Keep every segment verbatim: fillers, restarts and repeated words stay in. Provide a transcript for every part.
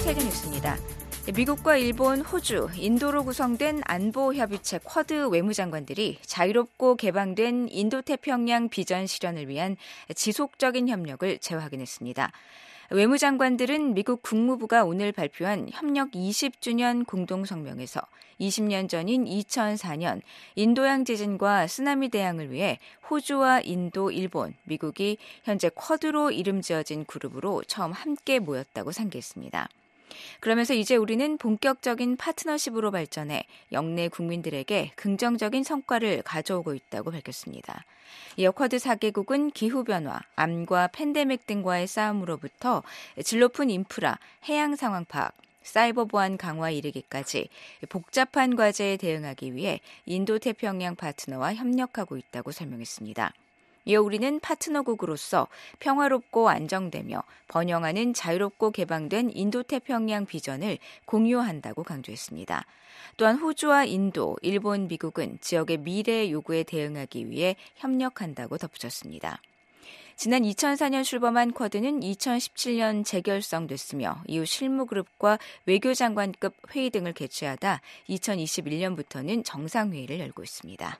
세계 뉴스입니다. 미국과 일본, 호주, 인도로 구성된 안보협의체 쿼드 외무장관들이 자유롭고 개방된 인도태평양 비전 실현을 위한 지속적인 협력을 재확인했습니다. 외무장관들은 미국 국무부가 오늘 발표한 협력 이십 주년 공동성명에서 이십 년 전인 이천사 년 인도양 지진과 쓰나미 대응을 위해 호주와 인도, 일본, 미국이 현재 쿼드로 이름 지어진 그룹으로 처음 함께 모였다고 상기했습니다. 그러면서 이제 우리는 본격적인 파트너십으로 발전해 영내 국민들에게 긍정적인 성과를 가져오고 있다고 밝혔습니다. 이어 쿼드 사 개국은 기후변화, 암과 팬데믹 등과의 싸움으로부터 질 높은 인프라, 해양 상황 파악, 사이버 보안 강화 이르기까지 복잡한 과제에 대응하기 위해 인도태평양 파트너와 협력하고 있다고 설명했습니다. 이어 우리는 파트너국으로서 평화롭고 안정되며 번영하는 자유롭고 개방된 인도태평양 비전을 공유한다고 강조했습니다. 또한 호주와 인도, 일본, 미국은 지역의 미래 요구에 대응하기 위해 협력한다고 덧붙였습니다. 지난 이천사 년 출범한 쿼드는 이천십칠 년 재결성됐으며 이후 실무그룹과 외교장관급 회의 등을 개최하다 이천이십일 년부터는 정상회의를 열고 있습니다.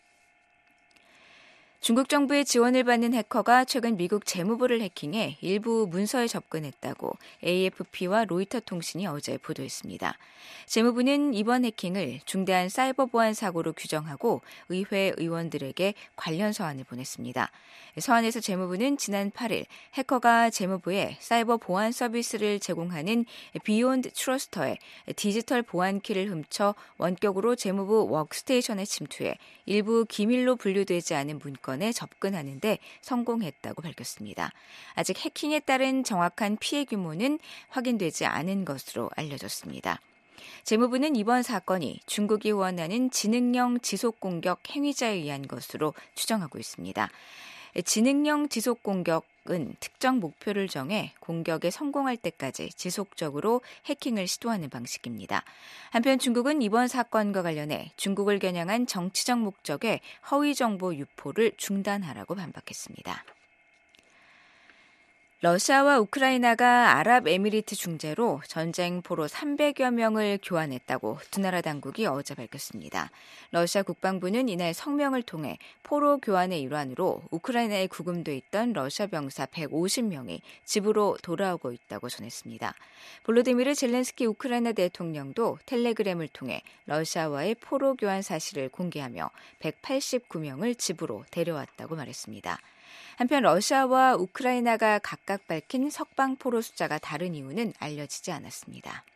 중국 정부의 지원을 받는 해커가 최근 미국 재무부를 해킹해 일부 문서에 접근했다고 에이에프피와 로이터 통신이 어제 보도했습니다. 재무부는 이번 해킹을 중대한 사이버 보안 사고로 규정하고 의회 의원들에게 관련 서한을 보냈습니다. 서한에서 재무부는 지난 팔 일 해커가 재무부에 사이버 보안 서비스를 제공하는 비욘드 트러스터의 디지털 보안키를 훔쳐 원격으로 재무부 워크스테이션에 침투해 일부 기밀로 분류되지 않은 문건에 접근하는 데 성공했다고 밝혔습니다. 아직 해킹에 따른 정확한 피해 규모는 확인되지 않은 것으로 알려졌습니다. 재무부는 이번 사건이 중국이 원하는 지능형 지속공격 행위자에 의한 것으로 추정하고 있습니다. 지능형 지속공격은 특정 목표를 정해 공격에 성공할 때까지 지속적으로 해킹을 시도하는 방식입니다. 한편 중국은 이번 사건과 관련해 중국을 겨냥한 정치적 목적의 허위 정보 유포를 중단하라고 반박했습니다. 러시아와 우크라이나가 아랍에미리트 중재로 전쟁 포로 삼백여 명을 교환했다고 두 나라 당국이 어제 밝혔습니다. 러시아 국방부는 이날 성명을 통해 포로 교환의 일환으로 우크라이나에 구금돼 있던 러시아 병사 백오십 명이 집으로 돌아오고 있다고 전했습니다. 볼로디미르 젤렌스키 우크라이나 대통령도 텔레그램을 통해 러시아와의 포로 교환 사실을 공개하며 백팔십구 명을 집으로 데려왔다고 말했습니다. 한편 러시아와 우크라이나가 각각 밝힌 석방 포로 숫자가 다른 이유는 알려지지 않았습니다.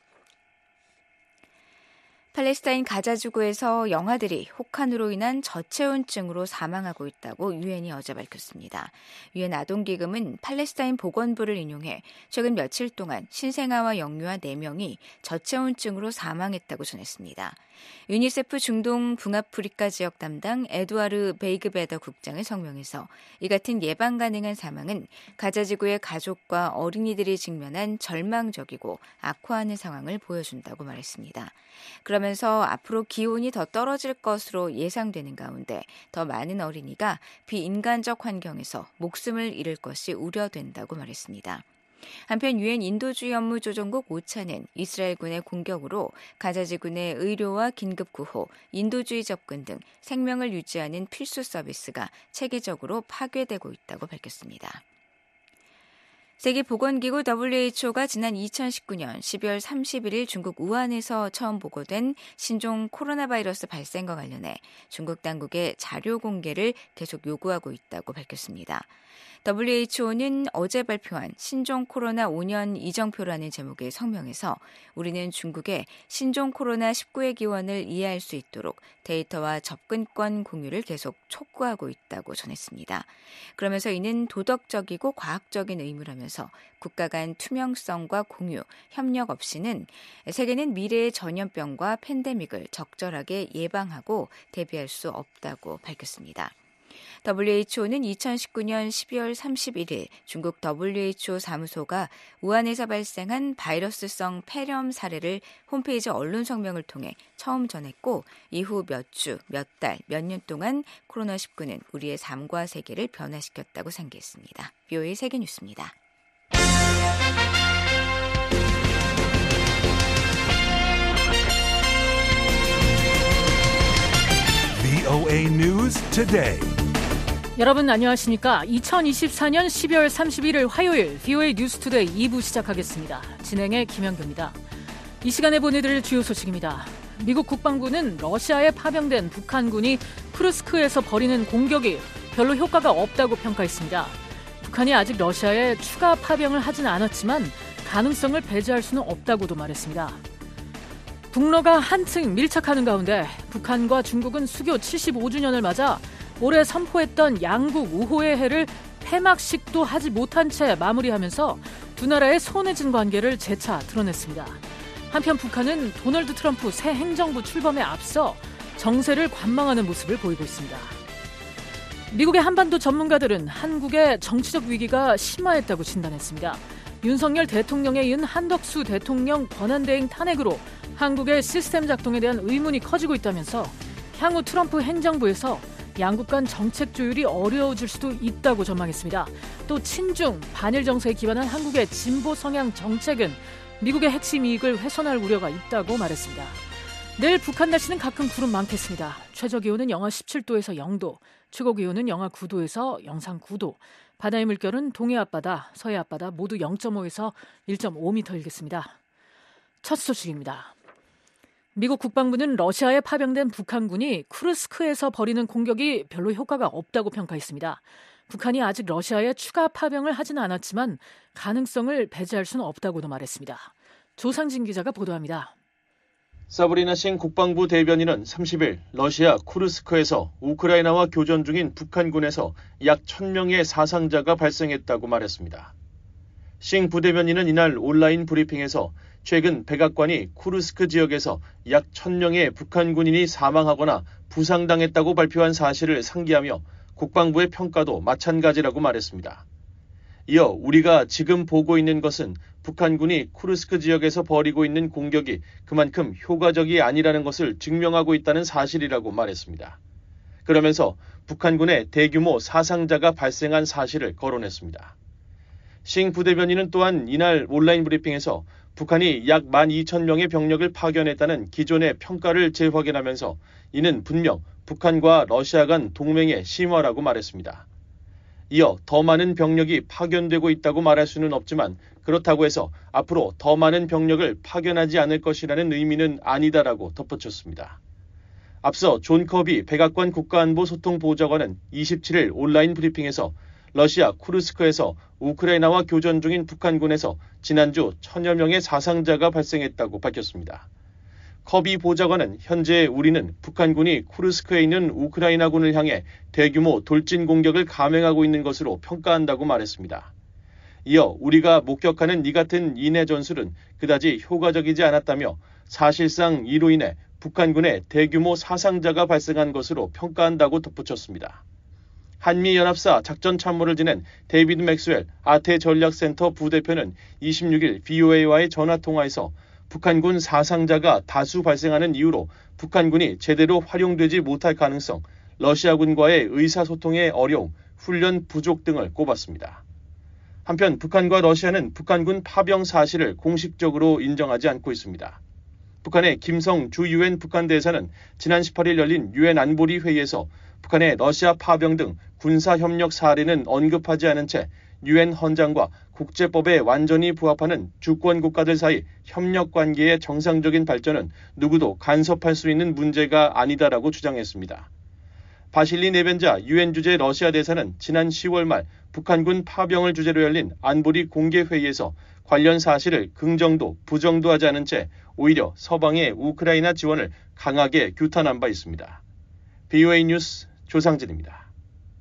팔레스타인 가자지구에서 영아들이 혹한으로 인한 저체온증으로 사망하고 있다고 유엔이 어제 밝혔습니다. 유엔 아동기금은 팔레스타인 보건부를 인용해 최근 며칠 동안 신생아와 영유아 네 명이 저체온증으로 사망했다고 전했습니다. 유니세프 중동 북아프리카 지역 담당 에두아르 베이그베더 국장의 성명에서 이 같은 예방 가능한 사망은 가자지구의 가족과 어린이들이 직면한 절망적이고 악화하는 상황을 보여준다고 말했습니다. 그러면서 앞으로 기온이 더 떨어질 것으로 예상되는 가운데 더 많은 어린이가 비인간적 환경에서 목숨을 잃을 것이 우려된다고 말했습니다. 한편 유엔 인도주의 업무조정국 오차는 이스라엘군의 공격으로 가자지구 내 의료와 긴급구호, 인도주의 접근 등 생명을 유지하는 필수 서비스가 체계적으로 파괴되고 있다고 밝혔습니다. 세계보건기구 더블유에이치오가 지난 이천십구 년 십이월 삼십일 일 중국 우한에서 처음 보고된 신종 코로나 바이러스 발생과 관련해 중국 당국의 자료 공개를 계속 요구하고 있다고 밝혔습니다. 더블유에이치오는 어제 발표한 신종 코로나 오 년 이정표라는 제목의 성명에서 우리는 중국의 신종 코로나 십구의 기원을 이해할 수 있도록 데이터와 접근권 공유를 계속 촉구하고 있다고 전했습니다. 그러면서 이는 도덕적이고 과학적인 의무라면서 국가 간 투명성과 공유, 협력 없이는 세계는 미래의 전염병과 팬데믹을 적절하게 예방하고 대비할 수 없다고 밝혔습니다. 더블유에이치오는 이천십구 년 십이월 삼십일 일 중국 더블유에이치오 사무소가 우한에서 발생한 바이러스성 폐렴 사례를 홈페이지 언론 성명을 통해 처음 전했고 이후 몇 주, 몇 달, 몇 년 동안 코로나 십구는 우리의 삶과 세계를 변화시켰다고 상기했습니다. 비오에이 세계뉴스입니다. 브이오에이 News Today. 여러분 안녕하십니까? 이천이십사년 십이월 삼십일일 화요일 브이오에이 뉴스 투데이 이 부 시작하겠습니다. 진행의 김현규입니다. 이 시간에 보내드릴 주요 소식입니다. 미국 국방부는 러시아에 파병된 북한군이 쿠르스크에서 벌이는 공격이 별로 효과가 없다고 평가했습니다. 북한이 아직 러시아에 추가 파병을 하진 않았지만 가능성을 배제할 수는 없다고도 말했습니다. 북러가 한층 밀착하는 가운데 북한과 중국은 수교 칠십오 주년을 맞아 올해 선포했던 양국 우호의 해를 폐막식도 하지 못한 채 마무리하면서 두 나라의 손해진 관계를 재차 드러냈습니다. 한편 북한은 도널드 트럼프 새 행정부 출범에 앞서 정세를 관망하는 모습을 보이고 있습니다. 미국의 한반도 전문가들은 한국의 정치적 위기가 심화했다고 진단했습니다. 윤석열 대통령에 이은 한덕수 대통령 권한대행 탄핵으로 한국의 시스템 작동에 대한 의문이 커지고 있다면서 향후 트럼프 행정부에서 양국 간 정책 조율이 어려워질 수도 있다고 전망했습니다. 또 친중, 반일 정세에 기반한 한국의 진보 성향 정책은 미국의 핵심 이익을 훼손할 우려가 있다고 말했습니다. 내일 북한 날씨는 가끔 구름 많겠습니다. 최저기온은 영하 십칠 도에서 영 도, 최고기온은 영하 구 도에서 영상 구 도, 바다의 물결은 동해 앞바다, 서해 앞바다 모두 영 점 오에서 일 점 오 미터 일겠습니다. 첫 소식입니다. 미국 국방부는 러시아에 파병된 북한군이 쿠르스크에서 벌이는 공격이 별로 효과가 없다고 평가했습니다. 북한이 아직 러시아에 추가 파병을 하지는 않았지만 가능성을 배제할 수는 없다고도 말했습니다. 조상진 기자가 보도합니다. 사브리나 싱 국방부 대변인은 삼십일 러시아 쿠르스크에서 우크라이나와 교전 중인 북한군에서 약 천 명의 사상자가 발생했다고 말했습니다. 싱 부대변인은 이날 온라인 브리핑에서 최근 백악관이 쿠르스크 지역에서 약 천 명의 북한 군인이 사망하거나 부상당했다고 발표한 사실을 상기하며 국방부의 평가도 마찬가지라고 말했습니다. 이어 우리가 지금 보고 있는 것은 북한군이 쿠르스크 지역에서 벌이고 있는 공격이 그만큼 효과적이 아니라는 것을 증명하고 있다는 사실이라고 말했습니다. 그러면서 북한군의 대규모 사상자가 발생한 사실을 거론했습니다. 싱 부대변인은 또한 이날 온라인 브리핑에서 북한이 약 만 이천 명의 병력을 파견했다는 기존의 평가를 재확인하면서 이는 분명 북한과 러시아 간 동맹의 심화라고 말했습니다. 이어 더 많은 병력이 파견되고 있다고 말할 수는 없지만 그렇다고 해서 앞으로 더 많은 병력을 파견하지 않을 것이라는 의미는 아니다라고 덧붙였습니다. 앞서 존 커비 백악관 국가안보소통보좌관은 이십칠일 온라인 브리핑에서 러시아 쿠르스크에서 우크라이나와 교전 중인 북한군에서 지난주 천여 명의 사상자가 발생했다고 밝혔습니다. 커비 보좌관은 현재 우리는 북한군이 쿠르스크에 있는 우크라이나군을 향해 대규모 돌진 공격을 감행하고 있는 것으로 평가한다고 말했습니다. 이어 우리가 목격하는 이 같은 인해 전술은 그다지 효과적이지 않았다며 사실상 이로 인해 북한군의 대규모 사상자가 발생한 것으로 평가한다고 덧붙였습니다. 한미연합사 작전참모를 지낸 데이비드 맥스웰 아태전략센터 부대표는 이십육일 브이오에이와의 전화통화에서 북한군 사상자가 다수 발생하는 이유로 북한군이 제대로 활용되지 못할 가능성, 러시아군과의 의사소통의 어려움, 훈련 부족 등을 꼽았습니다. 한편 북한과 러시아는 북한군 파병 사실을 공식적으로 인정하지 않고 있습니다. 북한의 김성 주 유엔 북한 대사는 지난 십팔일 열린 유엔 안보리 회의에서 북한의 러시아 파병 등 군사협력 사례는 언급하지 않은 채 유엔 헌장과 국제법에 완전히 부합하는 주권 국가들 사이 협력 관계의 정상적인 발전은 누구도 간섭할 수 있는 문제가 아니다라고 주장했습니다. 바실리 네벤자 유엔 주재 러시아 대사는 지난 시월 말 북한군 파병을 주제로 열린 안보리 공개회의에서 관련 사실을 긍정도 부정도 하지 않은 채 오히려 서방의 우크라이나 지원을 강하게 규탄한 바 있습니다. 브이오에이 뉴스 조상진입니다.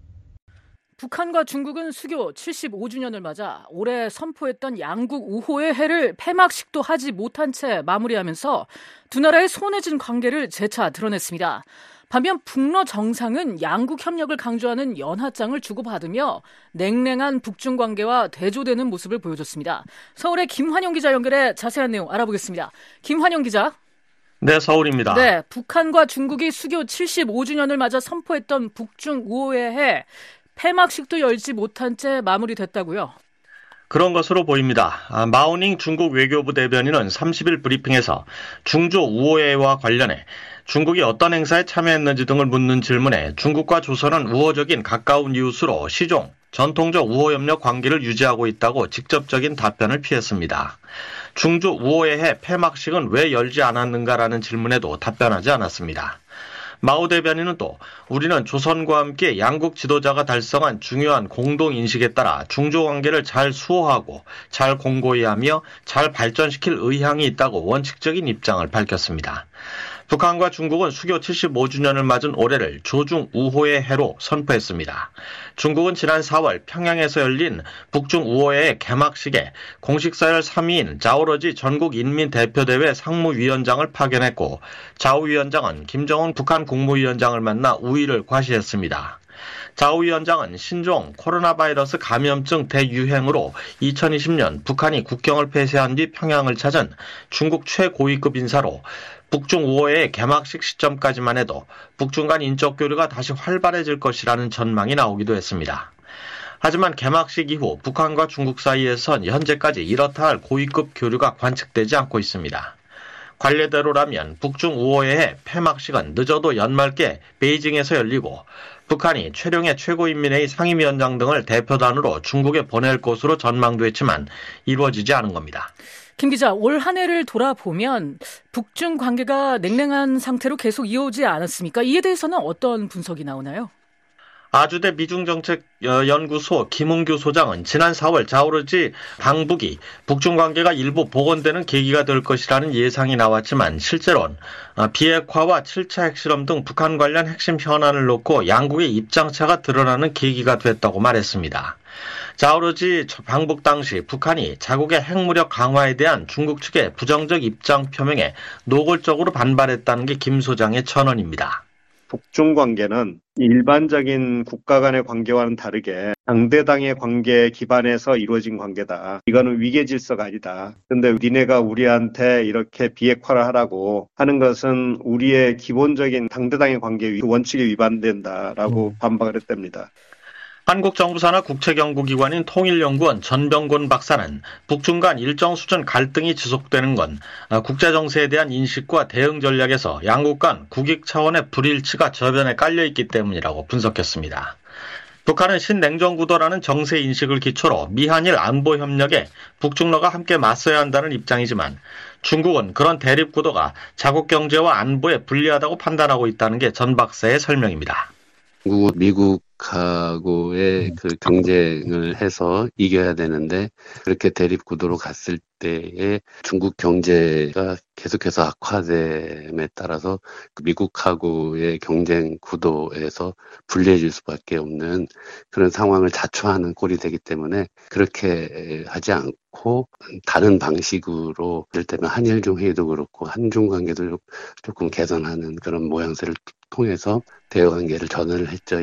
북한과 중국은 수교 칠십오 주년을 맞아 올해 선포했던 양국 우호의 해를 폐막식도 하지 못한 채 마무리하면서 두 나라의 손해진 관계를 재차 드러냈습니다. 반면 북러 정상은 양국 협력을 강조하는 연하장을 주고받으며 냉랭한 북중 관계와 대조되는 모습을 보여줬습니다. 서울의 김환영 기자 연결해 자세한 내용 알아보겠습니다. 김환영 기자. 네, 서울입니다. 네, 북한과 중국이 수교 칠십오 주년을 맞아 선포했던 북중 우호의 해 폐막식도 열지 못한 채 마무리됐다고요? 그런 것으로 보입니다. 마오닝 중국 외교부 대변인은 삼십일 브리핑에서 중조 우호회와 관련해 중국이 어떤 행사에 참여했는지 등을 묻는 질문에 중국과 조선은 우호적인 가까운 이웃으로 시종, 전통적 우호협력 관계를 유지하고 있다고 직접적인 답변을 피했습니다. 중주 우호의 해 폐막식은 왜 열지 않았는가라는 질문에도 답변하지 않았습니다. 마오 대변인은 또 우리는 조선과 함께 양국 지도자가 달성한 중요한 공동인식에 따라 중조 관계를 잘 수호하고 잘 공고히 하며 잘 발전시킬 의향이 있다고 원칙적인 입장을 밝혔습니다. 북한과 중국은 수교 칠십오 주년을 맞은 올해를 조중 우호의 해로 선포했습니다. 중국은 지난 사월 평양에서 열린 북중 우호의 개막식에 공식 서열 삼 위인 자오러지 전국인민대표대회 상무위원장을 파견했고 자오 위원장은 김정은 북한 국무위원장을 만나 우의를 과시했습니다. 자오 위원장은 신종 코로나 바이러스 감염증 대유행으로 이천이십 년 북한이 국경을 폐쇄한 뒤 평양을 찾은 중국 최고위급 인사로 북중 우호의 개막식 시점까지만 해도 북중 간 인적 교류가 다시 활발해질 것이라는 전망이 나오기도 했습니다. 하지만 개막식 이후 북한과 중국 사이에선 현재까지 이렇다 할 고위급 교류가 관측되지 않고 있습니다. 관례대로라면 북중 우호의 해 폐막식은 늦어도 연말께 베이징에서 열리고 북한이 최룡해 최고인민회의 상임위원장 등을 대표단으로 중국에 보낼 것으로 전망됐지만 이루어지지 않은 겁니다. 김 기자, 올 한 해를 돌아보면 북중 관계가 냉랭한 상태로 계속 이어오지 않았습니까? 이에 대해서는 어떤 분석이 나오나요? 아주대 미중정책연구소 김웅규 소장은 지난 사월 자오러지 방북이 북중 관계가 일부 복원되는 계기가 될 것이라는 예상이 나왔지만 실제로는 비핵화와 칠 차 핵실험 등 북한 관련 핵심 현안을 놓고 양국의 입장차가 드러나는 계기가 됐다고 말했습니다. 자오러지 방북 당시 북한이 자국의 핵무력 강화에 대한 중국 측의 부정적 입장 표명에 노골적으로 반발했다는 게 김 소장의 천언입니다. 북중 관계는 일반적인 국가 간의 관계와는 다르게 당대당의 관계에 기반해서 이루어진 관계다. 이거는 위계 질서가 아니다. 그런데 니네가 우리한테 이렇게 비핵화를 하라고 하는 것은 우리의 기본적인 당대당의 관계 원칙에 위반된다라고 음. 반박을 했답니다. 한국 정부 산하 국책연구기관인 통일연구원 전병곤 박사는 북중 간 일정 수준 갈등이 지속되는 건 국제정세에 대한 인식과 대응 전략에서 양국 간 국익 차원의 불일치가 저변에 깔려있기 때문이라고 분석했습니다. 북한은 신냉전구도라는 정세 인식을 기초로 미한일 안보협력에 북중러가 함께 맞서야 한다는 입장이지만 중국은 그런 대립구도가 자국 경제와 안보에 불리하다고 판단하고 있다는 게 전 박사의 설명입니다. 중국은 미국하고의 그 경쟁을 해서 이겨야 되는데 그렇게 대립 구도로 갔을 때에 중국 경제가 계속해서 악화됨에 따라서 미국하고의 경쟁 구도에서 불리해질 수밖에 없는 그런 상황을 자초하는 꼴이 되기 때문에 그렇게 하지 않고 다른 방식으로 예를 들면 한일중 회의도 그렇고 한중 관계도 조금 개선하는 그런 모양새를 통해서 대화관계를 전환을 했죠.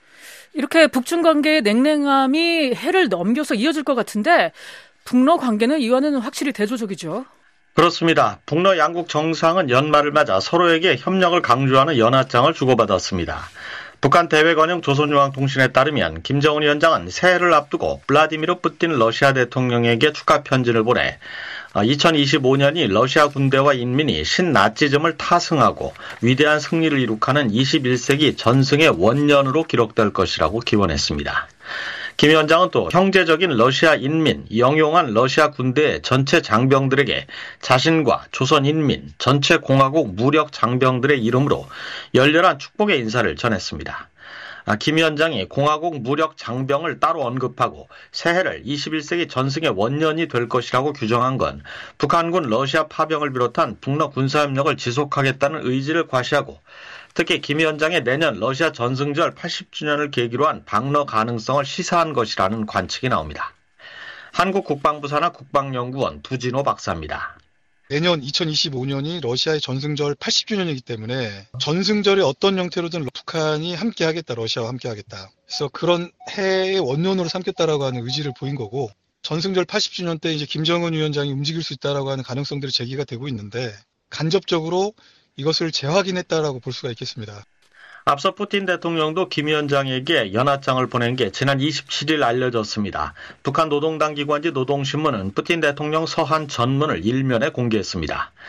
이렇게 북중 관계의 냉랭함이 해를 넘겨서 이어질 것 같은데 북러 관계는 이와는 확실히 대조적이죠. 그렇습니다. 북러 양국 정상은 연말을 맞아 서로에게 협력을 강조하는 연하장을 주고받았습니다. 북한 대외관영 조선중앙통신에 따르면 김정은 위원장은 새해를 앞두고 블라디미르 푸틴 러시아 대통령에게 축하 편지를 보내 이천이십오 년이 러시아 군대와 인민이 신나치즘을 타승하고 위대한 승리를 이룩하는 이십일 세기 전승의 원년으로 기록될 것이라고 기원했습니다. 김 위원장은 또 형제적인 러시아 인민, 영용한 러시아 군대의 전체 장병들에게 자신과 조선 인민, 전체 공화국 무력 장병들의 이름으로 열렬한 축복의 인사를 전했습니다. 김 위원장이 공화국 무력 장병을 따로 언급하고 새해를 이십일 세기 전승의 원년이 될 것이라고 규정한 건 북한군 러시아 파병을 비롯한 북러 군사협력을 지속하겠다는 의지를 과시하고 특히 김 위원장의 내년 러시아 전승절 팔십 주년을 계기로 한 방러 가능성을 시사한 것이라는 관측이 나옵니다. 한국 국방부 산하 국방연구원 두진호 박사입니다. 내년 이천이십오 년이 러시아의 전승절 팔십 주년이기 때문에 전승절에 어떤 형태로든 북한이 함께하겠다, 러시아와 함께하겠다. 그래서 그런 해의 원년으로 삼겠다라고 하는 의지를 보인 거고 전승절 팔십 주년 때 이제 김정은 위원장이 움직일 수 있다라고 하는 가능성들이 제기가 되고 있는데 간접적으로 이것을 재확인했다라고 볼 수가 있겠습니다. 앞서 푸틴 대통령도 김 위원장에게 연하장을 보낸 게 지난 이십칠 일 알려졌습니다. 북한 노동당 기관지 노동신문은 푸틴 대통령 서한 전문을 일면에 공개했습니다.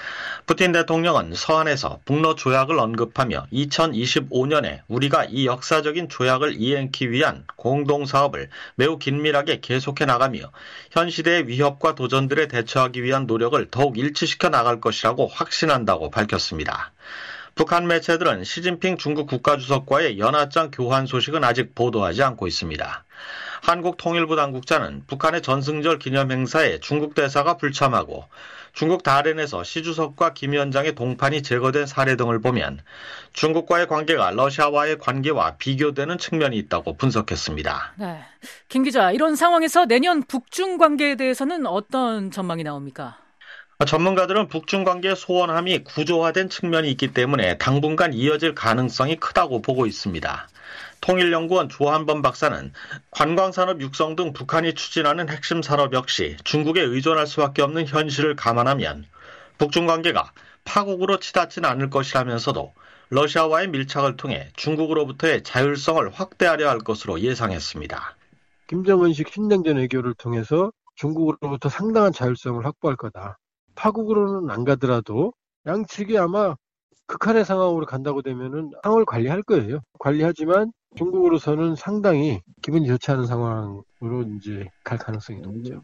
푸틴 대통령은 서한에서 북러 조약을 언급하며 이천이십오 년에 우리가 이 역사적인 조약을 이행하기 위한 공동사업을 매우 긴밀하게 계속해 나가며 현 시대의 위협과 도전들에 대처하기 위한 노력을 더욱 일치시켜 나갈 것이라고 확신한다고 밝혔습니다. 북한 매체들은 시진핑 중국 국가주석과의 연하장 교환 소식은 아직 보도하지 않고 있습니다. 한국통일부 당국자는 북한의 전승절 기념행사에 중국 대사가 불참하고 중국 다롄에서 시 주석과 김 위원장의 동판이 제거된 사례 등을 보면 중국과의 관계가 러시아와의 관계와 비교되는 측면이 있다고 분석했습니다. 네, 김 기자, 이런 상황에서 내년 북중 관계에 대해서는 어떤 전망이 나옵니까? 전문가들은 북중 관계의 소원함이 구조화된 측면이 있기 때문에 당분간 이어질 가능성이 크다고 보고 있습니다. 통일연구원 조한범 박사는 관광산업 육성 등 북한이 추진하는 핵심 산업 역시 중국에 의존할 수밖에 없는 현실을 감안하면 북중 관계가 파국으로 치닫지는 않을 것이라면서도 러시아와의 밀착을 통해 중국으로부터의 자율성을 확대하려 할 것으로 예상했습니다. 김정은식 신냉전 외교를 통해서 중국으로부터 상당한 자율성을 확보할 거다. 파국으로는 안 가더라도 양측이 아마 극한의 상황으로 간다고 되면은 상황을 관리할 거예요. 관리하지만 중국으로서는 상당히 기분이 좋지 않은 상황으로 이제 갈 가능성이 높죠.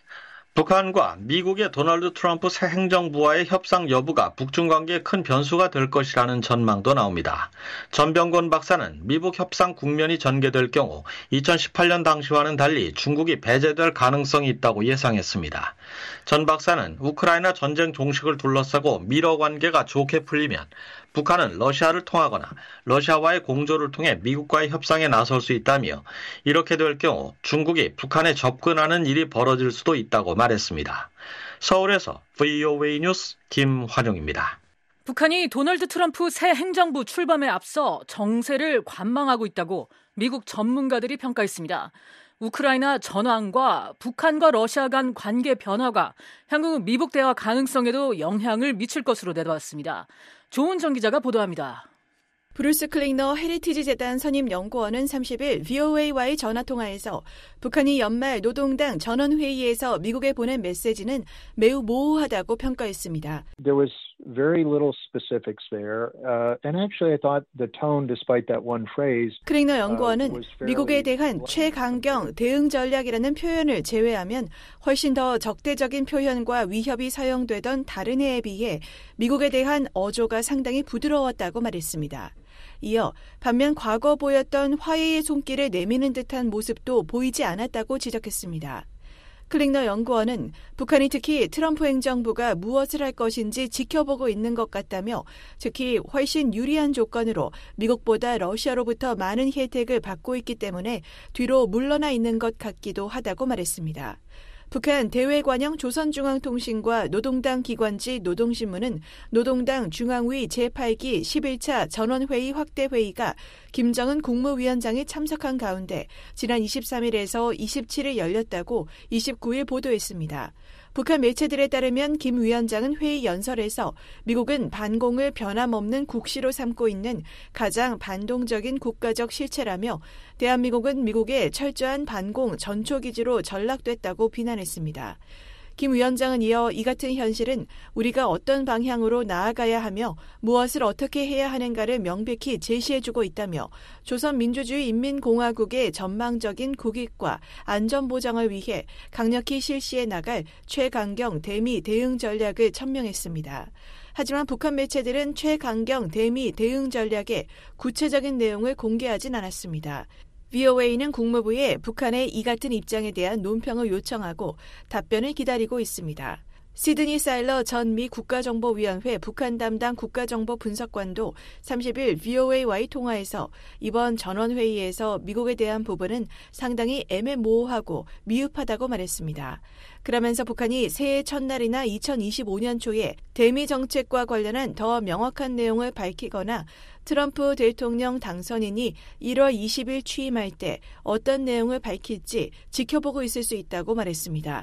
북한과 미국의 도널드 트럼프 새 행정부와의 협상 여부가 북중 관계에 큰 변수가 될 것이라는 전망도 나옵니다. 전병곤 박사는 미북 협상 국면이 전개될 경우 이천십팔 년 당시와는 달리 중국이 배제될 가능성이 있다고 예상했습니다. 전 박사는 우크라이나 전쟁 종식을 둘러싸고 미러 관계가 좋게 풀리면 북한은 러시아를 통하거나 러시아와의 공조를 통해 미국과의 협상에 나설 수 있다며 이렇게 될 경우 중국이 북한에 접근하는 일이 벌어질 수도 있다고 말했습니다. 서울에서 브이오에이 뉴스 김환용입니다. 북한이 도널드 트럼프 새 행정부 출범에 앞서 정세를 관망하고 있다고 미국 전문가들이 평가했습니다. 우크라이나 전황과 북한과 러시아 간 관계 변화가 향후 미북 대화 가능성에도 영향을 미칠 것으로 내다봤습니다. 조은정 기자가 보도합니다. 브루스 클링너 헤리티지 재단 선임 연구원은 삼십 일 브이오에이와의 전화통화에서 북한이 연말 노동당 전원회의에서 미국에 보낸 메시지는 매우 모호하다고 평가했습니다. There was very little specifics there, uh, and actually I thought the tone, despite that one phrase, 클링너 연구원은 미국에 대한 최강경 대응 전략이라는 표현을 제외하면 훨씬 더 적대적인 표현과 위협이 사용되던 다른 해에 비해 미국에 대한 어조가 상당히 부드러웠다고 말했습니다. 이어 반면 과거 보였던 화해의 손길을 내미는 듯한 모습도 보이지 않았다고 지적했습니다. 클링너 연구원은 북한이 특히 트럼프 행정부가 무엇을 할 것인지 지켜보고 있는 것 같다며 특히 훨씬 유리한 조건으로 미국보다 러시아로부터 많은 혜택을 받고 있기 때문에 뒤로 물러나 있는 것 같기도 하다고 말했습니다. 북한 대외관영 조선중앙통신과 노동당 기관지 노동신문은 노동당 중앙위 제팔 기 십일 차 전원회의 확대회의가 김정은 국무위원장이 참석한 가운데 지난 이십삼 일에서 이십칠 일 열렸다고 이십구 일 보도했습니다. 북한 매체들에 따르면 김 위원장은 회의 연설에서 미국은 반공을 변함없는 국시로 삼고 있는 가장 반동적인 국가적 실체라며 대한민국은 미국의 철저한 반공 전초기지로 전락됐다고 비난했습니다. 김 위원장은 이어 이 같은 현실은 우리가 어떤 방향으로 나아가야 하며 무엇을 어떻게 해야 하는가를 명백히 제시해주고 있다며 조선민주주의 인민공화국의 전망적인 국익과 안전보장을 위해 강력히 실시해 나갈 최강경 대미 대응 전략을 천명했습니다. 하지만 북한 매체들은 최강경 대미 대응 전략의 구체적인 내용을 공개하진 않았습니다. 브이오에이는 국무부에 북한의 이 같은 입장에 대한 논평을 요청하고 답변을 기다리고 있습니다. 시드니 사일러 전 미 국가정보위원회 북한 담당 국가정보 분석관도 삼십 일 브이오에이와의 통화에서 이번 전원회의에서 미국에 대한 부분은 상당히 애매모호하고 미흡하다고 말했습니다. 그러면서 북한이 새해 첫날이나 이천이십오 년 초에 대미 정책과 관련한 더 명확한 내용을 밝히거나 트럼프 대통령 당선인이 일월 이십 일 취임할 때 어떤 내용을 밝힐지 지켜보고 있을 수 있다고 말했습니다.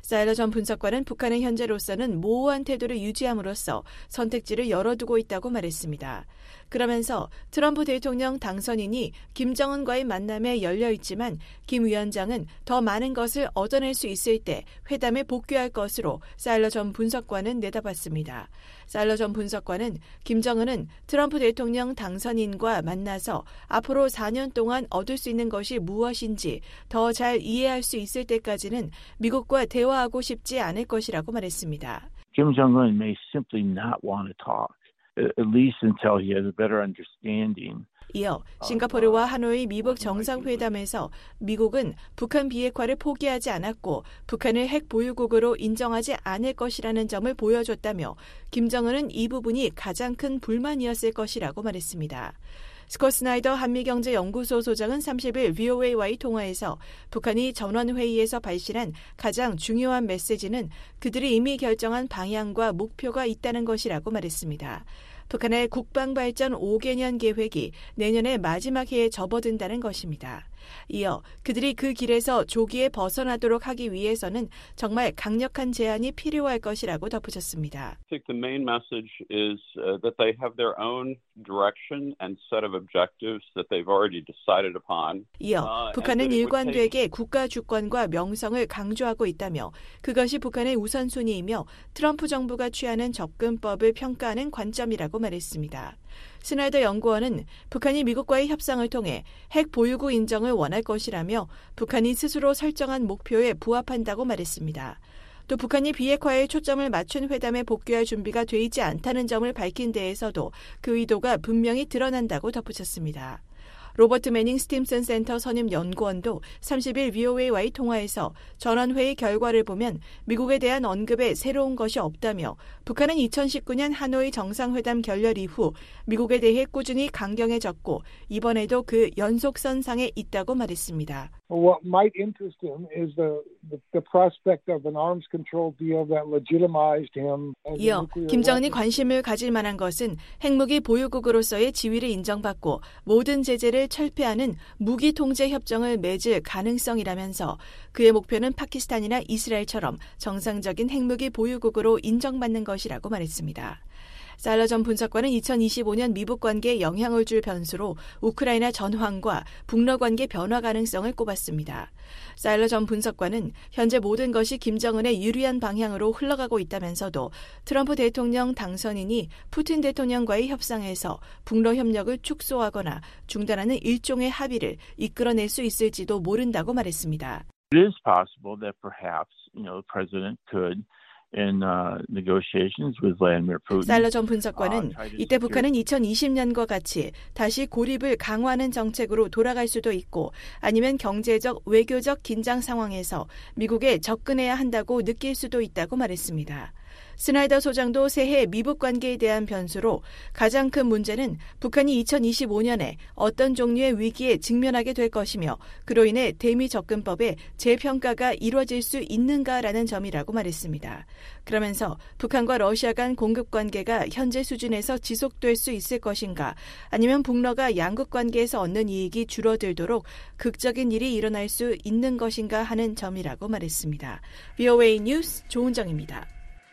사일러 전 분석관은 북한은 현재로서는 모호한 태도를 유지함으로써 선택지를 열어두고 있다고 말했습니다. 그러면서 트럼프 대통령 당선인이 김정은과의 만남에 열려 있지만 김 위원장은 더 많은 것을 얻어낼 수 있을 때 회담에 복귀할 것으로 사일러 전 분석관은 내다봤습니다. 사일러 전 분석관은 김정은은 트럼프 대통령 당선인과 만나서 앞으로 사 년 동안 얻을 수 있는 것이 무엇인지 더 잘 이해할 수 있을 때까지는 미국과 대화하고 싶지 않을 것이라고 말했습니다. Kim Jong-un may simply not want to talk, at least until he has a better understanding. 이어 싱가포르와 하노이 미북 정상회담에서 미국은 북한 비핵화를 포기하지 않았고 북한을 핵 보유국으로 인정하지 않을 것이라는 점을 보여줬다며 김정은은 이 부분이 가장 큰 불만이었을 것이라고 말했습니다. 스콧 스나이더 한미경제연구소 소장은 삼십 일 브이오에이와의 통화에서 북한이 전원회의에서 발신한 가장 중요한 메시지는 그들이 이미 결정한 방향과 목표가 있다는 것이라고 말했습니다. 북한의 국방발전 오 개년 계획이 내년의 마지막 해에 접어든다는 것입니다. 이어 그들이 그 길에서 조기에 벗어나도록 하기 위해서는 정말 강력한 제안이 필요할 것이라고 덧붙였습니다. I think the main message is that they have their own direction and set of objectives that they've already decided upon. 이어 북한은 일관되게 국가 주권과 명성을 강조하고 있다며 그것이 북한의 우선순위이며 트럼프 정부가 취하는 접근법을 평가하는 관점이라고 말했습니다. 스나이더 연구원은 북한이 미국과의 협상을 통해 핵 보유국 인정을 원할 것이라며 북한이 스스로 설정한 목표에 부합한다고 말했습니다. 또 북한이 비핵화에 초점을 맞춘 회담에 복귀할 준비가 돼 있지 않다는 점을 밝힌 데에서도 그 의도가 분명히 드러난다고 덧붙였습니다. 로버트 매닝 스팀슨 센터 선임 연구원도 삼십 일 브이오에이와의 통화에서 전원회의 결과를 보면 미국에 대한 언급에 새로운 것이 없다며 북한은 이천십구 년 하노이 정상회담 결렬 이후 미국에 대해 꾸준히 강경해졌고 이번에도 그 연속선상에 있다고 말했습니다. What might interest him is the, the, the prospect of an arms control deal that legitimized him. 이어 김정은이 관심을 가질 만한 것은 핵무기 보유국으로서의 지위를 인정받고 모든 제재를 철폐하는 무기 통제 협정을 맺을 가능성이라면서 그의 목표는 파키스탄이나 이스라엘처럼 정상적인 핵무기 보유국으로 인정받는 것이라고 말했습니다. 사일러 전 분석관은 이천이십오 년 미북 관계에 영향을 줄 변수로 우크라이나 전황과 북러 관계 변화 가능성을 꼽았습니다. 사일러 전 분석관은 현재 모든 것이 김정은의 유리한 방향으로 흘러가고 있다면서도 트럼프 대통령 당선인이 푸틴 대통령과의 협상에서 북러 협력을 축소하거나 중단하는 일종의 합의를 이끌어낼 수 있을지도 모른다고 말했습니다. It is possible that perhaps, you know, the president could In, uh, negotiations with Vladimir Putin. 사일러 전 분석관은 이때 북한은 이천이십 년과 같이 다시 고립을 강화하는 정책으로 돌아갈 수도 있고 아니면 경제적, 외교적 긴장 상황에서 미국에 접근해야 한다고 느낄 수도 있다고 말했습니다. 스나이더 소장도 새해 미북 관계에 대한 변수로 가장 큰 문제는 북한이 이천이십오 년에 어떤 종류의 위기에 직면하게 될 것이며 그로 인해 대미 접근법의 재평가가 이루어질 수 있는가라는 점이라고 말했습니다. 그러면서 북한과 러시아 간 공급 관계가 현재 수준에서 지속될 수 있을 것인가 아니면 북러가 양국 관계에서 얻는 이익이 줄어들도록 극적인 일이 일어날 수 있는 것인가 하는 점이라고 말했습니다. 브이오에이 뉴스 조은정입니다.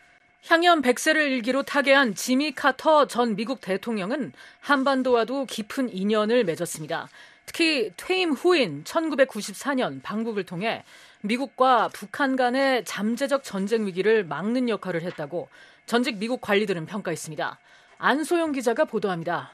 향연 백 세를 일기로 타계한 지미 카터 전 미국 대통령은 한반도와도 깊은 인연을 맺었습니다. 특히 퇴임 후인 천구백구십사 년 방북을 통해 미국과 북한 간의 잠재적 전쟁 위기를 막는 역할을 했다고 전직 미국 관리들은 평가했습니다. 안소영 기자가 보도합니다.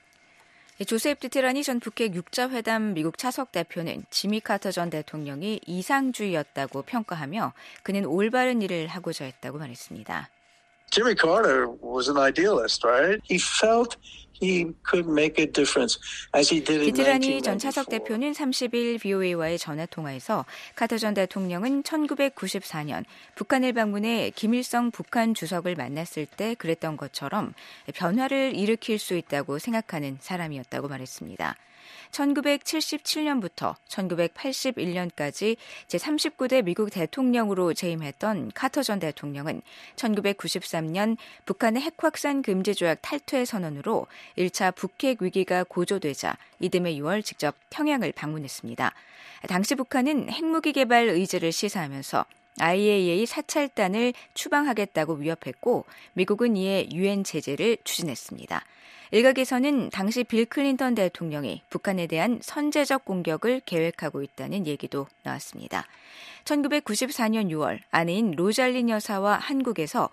조셉 디티라니 전 북핵 육자회담 미국 차석 대표는 지미 카터 전 대통령이 이상주의였다고 평가하며 그는 올바른 일을 하고자 했다고 말했습니다. Jimmy Carter was an idealist, right? He felt he could make a difference, as he did in 디티라니 전 nineteen ninety-four. 차석 대표는 삼십 일 브이오에이와의 전화통화에서 카터 전 대통령은 천구백구십사 년 북한을 방문해 김일성 북한 주석을 만났을 때 그랬던 것처럼 변화를 일으킬 수 있다고 생각하는 사람이었다고 말했습니다. 천구백칠십칠 년부터 천구백팔십일 년까지 제삼십구 대 미국 대통령으로 재임했던 카터 전 대통령은 천구백구십삼 년 북한의 핵확산 금지 조약 탈퇴 선언으로 일 차 북핵 위기가 고조되자 이듬해 유월 직접 평양을 방문했습니다. 당시 북한은 핵무기 개발 의지를 시사하면서 아이에이이에이 사찰단을 추방하겠다고 위협했고 미국은 이에 유엔 제재를 추진했습니다. 일각에서는 당시 빌 클린턴 대통령이 북한에 대한 선제적 공격을 계획하고 있다는 얘기도 나왔습니다. 천구백구십사 년 유월 아내인 로잘린 여사와 한국에서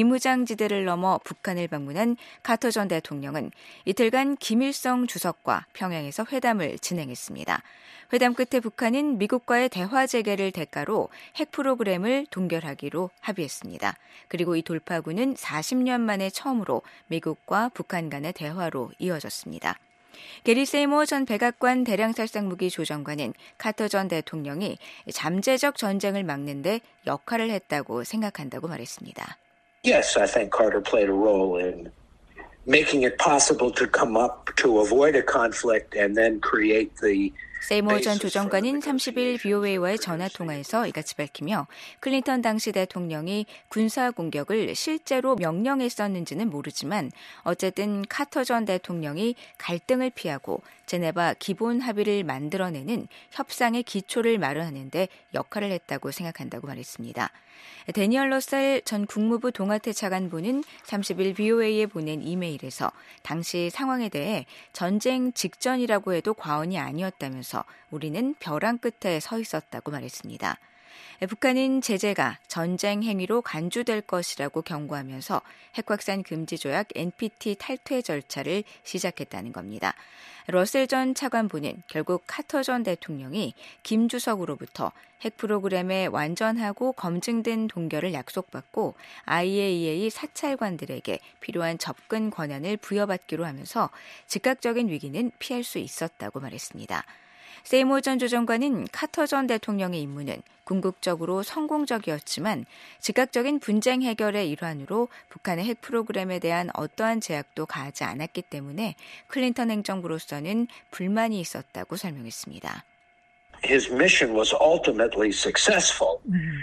비무장지대를 넘어 북한을 방문한 카터 전 대통령은 이틀간 김일성 주석과 평양에서 회담을 진행했습니다. 회담 끝에 북한은 미국과의 대화 재개를 대가로 핵 프로그램을 동결하기로 합의했습니다. 그리고 이 돌파구는 사십 년 만에 처음으로 미국과 북한 간의 대화로 이어졌습니다. 게리 세이모 전 백악관 대량살상무기 조정관은 카터 전 대통령이 잠재적 전쟁을 막는 데 역할을 했다고 생각한다고 말했습니다. Yes, I think Carter played a role in making it possible to come up to avoid a conflict and then create the 세이모 전 조정관은 삼십 일 브이오에이와의 전화통화에서 이같이 밝히며 클린턴 당시 대통령이 군사 공격을 실제로 명령했었는지는 모르지만 어쨌든 카터 전 대통령이 갈등을 피하고 제네바 기본 합의를 만들어내는 협상의 기초를 마련하는 데 역할을 했다고 생각한다고 말했습니다. 데니얼 러셀 전 국무부 동아태 차관보는 삼십 일 브이오에이에 보낸 이메일에서 당시 상황에 대해 전쟁 직전이라고 해도 과언이 아니었다면서 우리는 벼랑 끝에 서 있었다고 말했습니다. 북한은 제재가 전쟁 행위로 간주될 것이라고 경고하면서 핵확산 금지 조약 엔피티 탈퇴 절차를 시작했다는 겁니다. 러셀 전 차관보는 결국 카터 전 대통령이 김 주석으로부터 핵 프로그램의 완전하고 검증된 동결을 약속받고 아이에이이에이 사찰관들에게 필요한 접근 권한을 부여받기로 하면서 즉각적인 위기는 피할 수 있었다고 말했습니다. 세이모 전 조정관은 카터 전 대통령의 임무는 궁극적으로 성공적이었지만 즉각적인 분쟁 해결의 일환으로 북한의 핵 프로그램에 대한 어떠한 제약도 가하지 않았기 때문에 클린턴 행정부로서는 불만이 있었다고 설명했습니다. His mission was ultimately successful,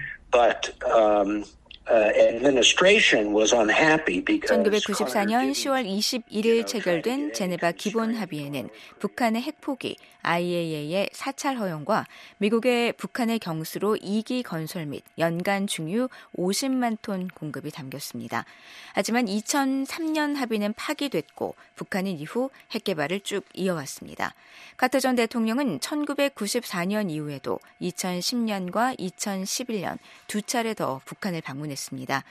but um, uh, administration was unhappy because 천구백구십사 년 시월 이십일일 체결된 제네바 기본 합의에는 북한의 핵 포기, 아이에이이에이의 사찰 허용과 미국의 북한의 경수로 이 기 건설 및 연간 중유 오십만 톤 공급이 담겼습니다. 하지만 이천삼 년 합의는 파기됐고 북한은 이후 핵 개발을 쭉 이어왔습니다. 카터 전 대통령은 천구백구십사 년 이후에도 이천십 년과 이천십일 년 두 차례 더 북한을 방문했습니다.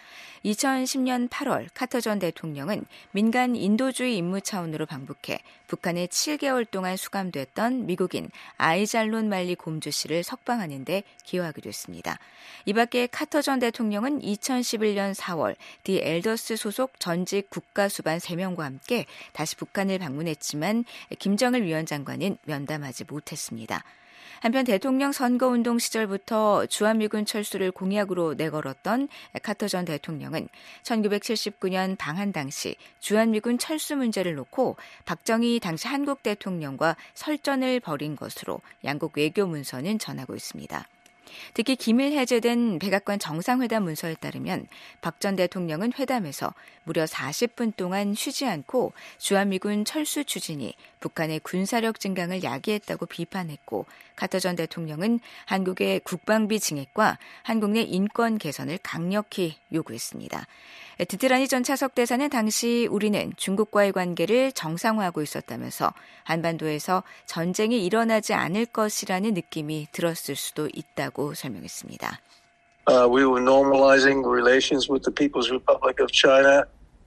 이천십 년 팔월 카터 전 대통령은 민간 인도주의 임무 차원으로 방북해 북한에 칠 개월 동안 수감됐던 미국인 아이잘론 말리 곰주 씨를 석방하는 데 기여하기도 했습니다. 이 밖에 카터 전 대통령은 이천십일 년 사월 디 엘더스 소속 전직 국가수반 세 명과 함께 다시 북한을 방문했지만 김정일 위원장과는 면담하지 못했습니다. 한편 대통령 선거운동 시절부터 주한미군 철수를 공약으로 내걸었던 카터 전 대통령은 천구백칠십구 년 방한 당시 주한미군 철수 문제를 놓고 박정희 당시 한국 대통령과 설전을 벌인 것으로 양국 외교 문서는 전하고 있습니다. 특히 기밀 해제된 백악관 정상회담 문서에 따르면 박 전 대통령은 회담에서 무려 사십 분 동안 쉬지 않고 주한미군 철수 추진이 북한의 군사력 증강을 야기했다고 비판했고 카터 전 대통령은 한국의 국방비 증액과 한국 내 인권 개선을 강력히 요구했습니다. 드트라니 전 차석 대사는 당시 우리는 중국과의 관계를 정상화하고 있었다면서 한반도에서 전쟁이 일어나지 않을 것이라는 느낌이 들었을 수도 있다고 설명했습니다. Uh, we were normalizing relations with the People's Republic of China.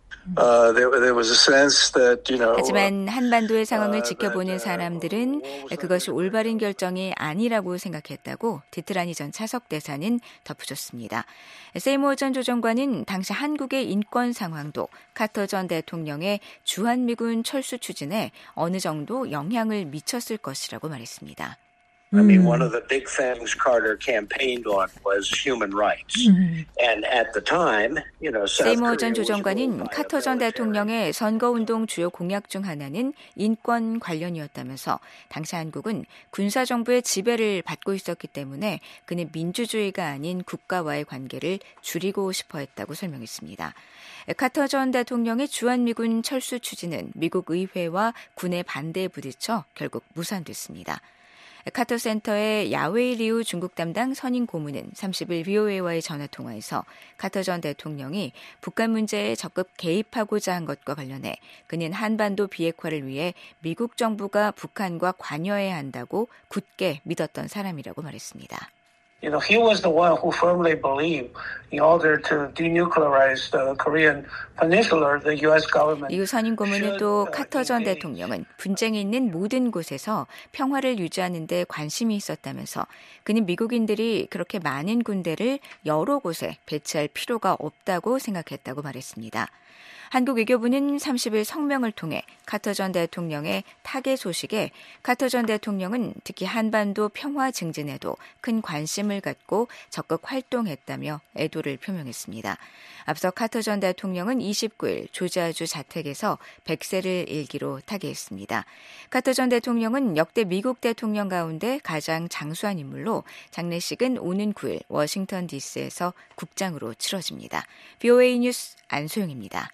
Uh, there, there was a sense that, you know, 하지만 한반도의 상황을 지켜보는 사람들은 그것이 올바른 결정이 아니라고 생각했다고 디트라니 전 차석 대사는 덧붙였습니다. 세이모 전 조정관은 당시 한국의 인권 상황도 카터 전 대통령의 주한미군 철수 추진에 어느 정도 영향을 미쳤을 것이라고 말했습니다. I mean, one of the big things Carter campaigned on was human rights. And at the time, you know, South 세이모 전 Korea was 조정관은 ruled by a 카터 전 대통령의 선거운동 주요 공약 중 하나는 인권 관련이었다면서 당시 한국은 군사정부의 지배를 받고 있었기 때문에 그는 민주주의가 아닌 국가와의 관계를 줄이고 싶어 했다고 설명했습니다. 카터 전 대통령의 주한미군 철수 추진은 미국 의회와 군의 반대에 부딪혀 결국 무산됐습니다. 카터 센터의 야웨이 리우 중국 담당 선임 고문은 삼십일 브이오에이와의 전화통화에서 카터 전 대통령이 북한 문제에 적극 개입하고자 한 것과 관련해 그는 한반도 비핵화를 위해 미국 정부가 북한과 관여해야 한다고 굳게 믿었던 사람이라고 말했습니다. You know, he was the one who firmly believed in order to denuclearize the Korean peninsula, the U S government. 이후 선임 고문은 또 카터 전 대통령은 분쟁이 있는 모든 곳에서 평화를 유지하는 데 관심이 있었다면서 그는 미국인들이 그렇게 많은 군대를 여러 곳에 배치할 필요가 없다고 생각했다고 말했습니다. 한국 외교부는 삼십일 성명을 통해 카터 전 대통령의 타계 소식에 카터 전 대통령은 특히 한반도 평화 증진에도 큰 관심을 갖고 적극 활동했다며 애도를 표명했습니다. 앞서 카터 전 대통령은 이십구일 조지아주 자택에서 백세를 일기로 타계했습니다. 카터 전 대통령은 역대 미국 대통령 가운데 가장 장수한 인물로 장례식은 오는 구일 워싱턴 디씨에서 국장으로 치러집니다. 브이오에이 뉴스 안소영입니다.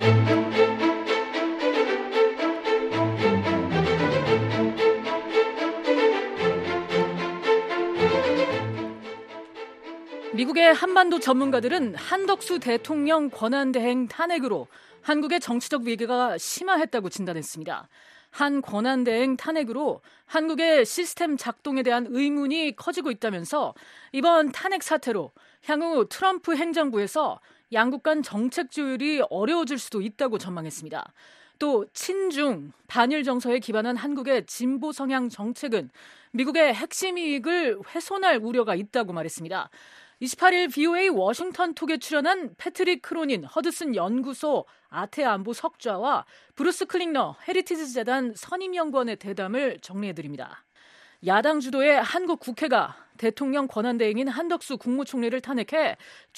미국의 한반도 전문가들은 한덕수 대통령 권한대행 탄핵으로 한국의 정치적 위기가 심화했다고 진단했습니다. 한 권한대행 탄핵으로 한국의 시스템 작동에 대한 의문이 커지고 있다면서 이번 탄핵 사태로 향후 트럼프 행정부에서 양국 간 정책 조율이 어려워질 수도 있다고 전망했습니다. 또 친중, 반일 정서에 기반한 한국의 진보 성향 정책은 미국의 핵심 이익을 훼손할 우려가 있다고 말했습니다. 이십팔일 브이오에이 워싱턴 톡에 출연한 패트릭 크로닌 허드슨 연구소 아태안보 석좌와 브루스 클링너 헤리티지 재단 선임연구원의 대담을 정리해드립니다. 야당 주도의 한국 국회가 대통령 권한대행인 한덕수 국무총리를 탄핵해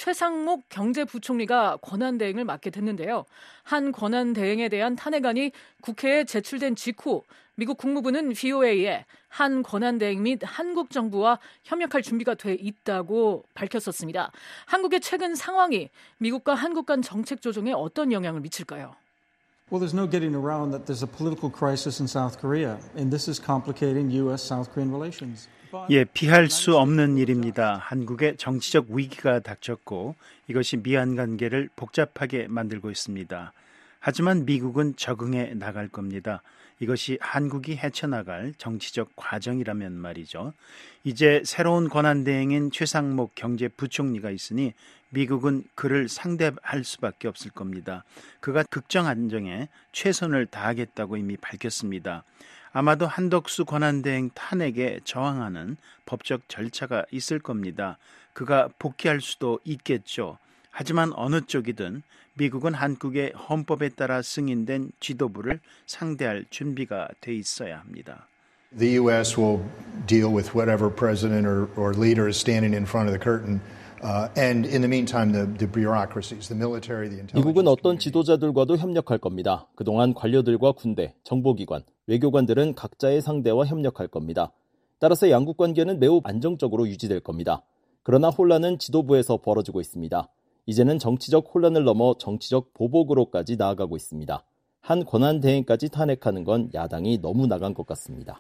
최상목 경제부총리가 권한대행을 맡게 됐는데요. 한 권한대행에 대한 탄핵안이 국회에 제출된 직후 미국 국무부는 브이오에이에 한 권한대행 및 한국 정부와 협력할 준비가 돼 있다고 밝혔었습니다. 한국의 최근 상황이 미국과 한국 간 정책 조정에 어떤 영향을 미칠까요? Well, there's no getting around that there's a political crisis in South Korea, and this is complicating U S-South Korean relations. 예, 피할 수 없는 일입니다. 한국의 정치적 위기가 닥쳤고 이것이 미한 관계를 복잡하게 만들고 있습니다. 하지만 미국은 적응해 나갈 겁니다. 이것이 한국이 헤쳐나갈 정치적 과정이라면 말이죠. 이제 새로운 권한대행인 최상목 경제부총리가 있으니 미국은 그를 상대할 수밖에 없을 겁니다. 그가 국정 안정에 최선을 다하겠다고 이미 밝혔습니다. 아마도 한덕수 권한대행 탄핵에 저항하는 법적 절차가 있을 겁니다. 그가 복귀할 수도 있겠죠. 하지만 어느 쪽이든 미국은 한국의 헌법에 따라 승인된 지도부를 상대할 준비가 돼 있어야 합니다. The U S will deal with whatever president or, or leader is standing in front of the curtain. Uh, and in the meantime, the, the bureaucracies, the military, the intelligence. 미국은 어떤 지도자들과도 협력할 겁니다. 그동안 관료들과 군대, 정보기관, 외교관들은 각자의 상대와 협력할 겁니다. 따라서 양국 관계는 매우 안정적으로 유지될 겁니다. 그러나 혼란은 지도부에서 벌어지고 있습니다. 이제는 정치적 혼란을 넘어 정치적 보복으로까지 나아가고 있습니다. 한 권한대행까지 탄핵하는 건 야당이 너무 나간 것 같습니다.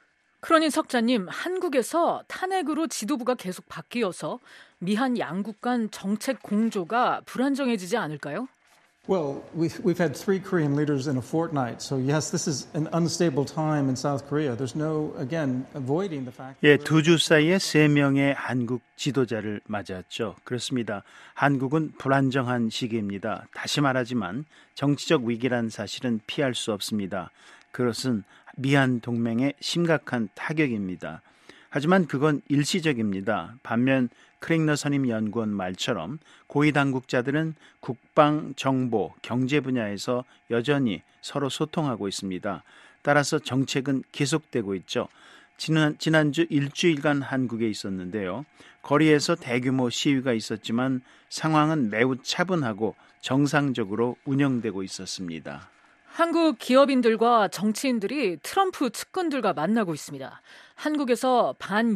크로닌 석자님, 한국에서 탄핵으로 지도부가 계속 바뀌어서 미한 양국 간 정책 공조가 불안정해지지 않을까요? Well, we've, we've had three Korean leaders in a fortnight, so yes, this is an unstable time in South Korea. There's no, again, avoiding the fact. 예, 두 주 사이에 세 명의 한국 지도자를 맞았죠. 그렇습니다. 한국은 불안정한 시기입니다. 다시 말하지만 정치적 위기란 사실은 피할 수 없습니다. 그것은 미한 동맹의 심각한 타격입니다. 하지만 그건 일시적입니다. 반면 크링너 선임 연구원 말처럼 고위 당국자들은 국방, 정보, 경제 분야에서 여전히 서로 소통하고 있습니다. 따라서 정책은 계속되고 있죠. 지난, 지난주 일주일간 한국에 있었는데요. 거리에서 대규모 시위가 있었지만 상황은 매우 차분하고 정상적으로 운영되고 있었습니다. 한국 기업인들과 정치인들이 트럼프 측근들과 만나고 있습니다. 한국에서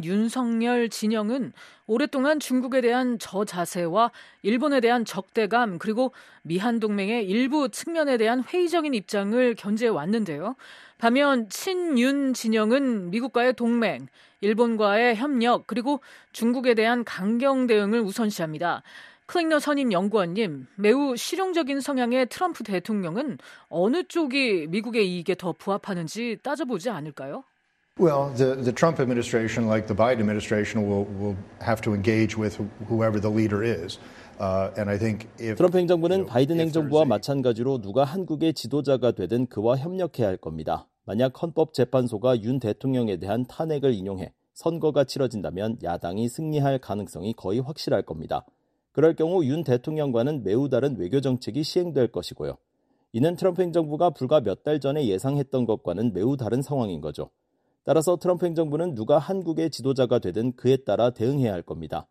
반윤석열 진영은 오랫동안 중국에 대한 저자세와 일본에 대한 적대감 그리고 미한 동맹의 일부 측면에 대한 회의적인 입장을 견지해 왔는데요. 반면 친윤 진영은 미국과의 동맹, 일본과의 협력 그리고 중국에 대한 강경 대응을 우선시합니다. 클링너 선임 연구원님, 매우 실용적인 성향의 트럼프 대통령은 어느 쪽이 미국의 이익에 더 부합하는지 따져보지 않을까요? Well, the, the Trump administration, like the Biden administration, will, will have to engage with whoever the leader is. Uh, and I think if, 트럼프 행정부는 you know, 바이든 행정부와 마찬가지로 누가 한국의 지도자가 되든 그와 협력해야 할 겁니다. 만약 헌법재판소가 윤 대통령에 대한 탄핵을 인용해 선거가 치러진다면 야당이 승리할 가능성이 거의 확실할 겁니다. 그럴 경우 윤 대통령과는 매우 다른 외교 정책이 시행될 것이고요. 이는 트럼프 행정부가 불과 몇 달 전에 예상했던 것과는 매우 다른 상황인 거죠. 따라서 트럼프 행정부는 누가 한국의 지도자가 되든 그에 따라 대응해야 할 겁니다.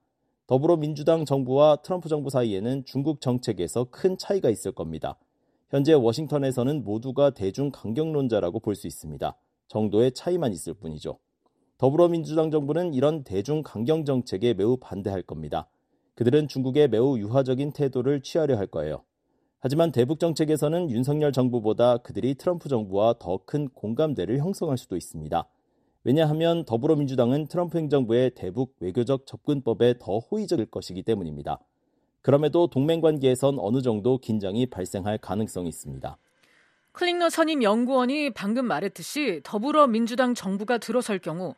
더불어민주당 정부와 트럼프 정부 사이에는 중국 정책에서 큰 차이가 있을 겁니다. 현재 워싱턴에서는 모두가 대중 강경론자라고 볼 수 있습니다. 정도의 차이만 있을 뿐이죠. 더불어민주당 정부는 이런 대중 강경 정책에 매우 반대할 겁니다. 그들은 중국에 매우 유화적인 태도를 취하려 할 거예요. 하지만 대북 정책에서는 윤석열 정부보다 그들이 트럼프 정부와 더 큰 공감대를 형성할 수도 있습니다. 왜냐하면 더불어민주당은 트럼프 행정부의 대북 외교적 접근법에 더 호의적일 것이기 때문입니다. 그럼에도 동맹관계에선 어느 정도 긴장이 발생할 가능성이 있습니다. 클링너 선임 연구원이 방금 말했듯이 더불어민주당 정부가 들어설 경우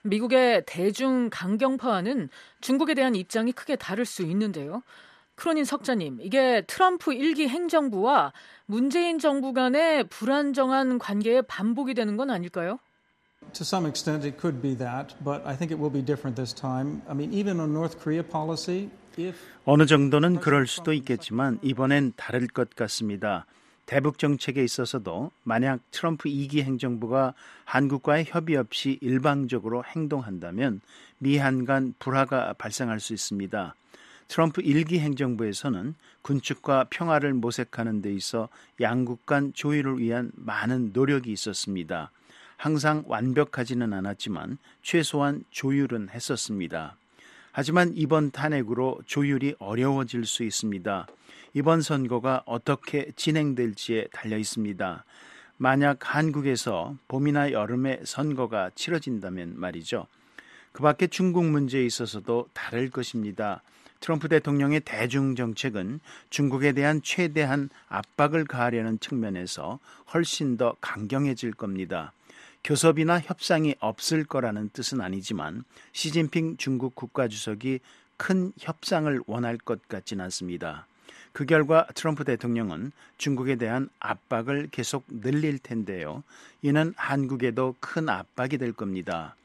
미국의 대중 강경파와는 중국에 대한 입장이 크게 다를 수 있는데요. 크로닌 석자님, 이게 트럼프 일기 행정부와 문재인 정부 간의 불안정한 관계의 반복이 되는 건 아닐까요? To some extent, it could be that, but I think it will be different this time. I mean, even on North Korea policy, if 어느 정도는 그럴 수도 있겠지만 이번엔 다를 것 같습니다. 대북 정책에 있어서도 만약 트럼프 이 기 행정부가 한국과의 협의 없이 일방적으로 행동한다면 미한 간 불화가 발생할 수 있습니다. 트럼프 일 기 행정부에서는 군축과 평화를 모색하는 데 있어 양국 간 조율을 위한 많은 노력이 있었습니다. 항상 완벽하지는 않았지만 최소한 조율은 했었습니다. 하지만 이번 탄핵으로 조율이 어려워질 수 있습니다. 이번 선거가 어떻게 진행될지에 달려 있습니다. 만약 한국에서 봄이나 여름에 선거가 치러진다면 말이죠. 그 밖에 중국 문제에 있어서도 다를 것입니다. 트럼프 대통령의 대중 정책은 중국에 대한 최대한 압박을 가하려는 측면에서 훨씬 더 강경해질 겁니다. 교섭이나 협상이 없을 거라는 뜻은 아니지만 시진핑 중국 국가주석이 큰 협상을 원할 것 같진 않습니다. 그 결과 트럼프 대통령은 중국에 대한 압박을 계속 늘릴 텐데요. 이는 한국에도 큰 압박이 될 겁니다.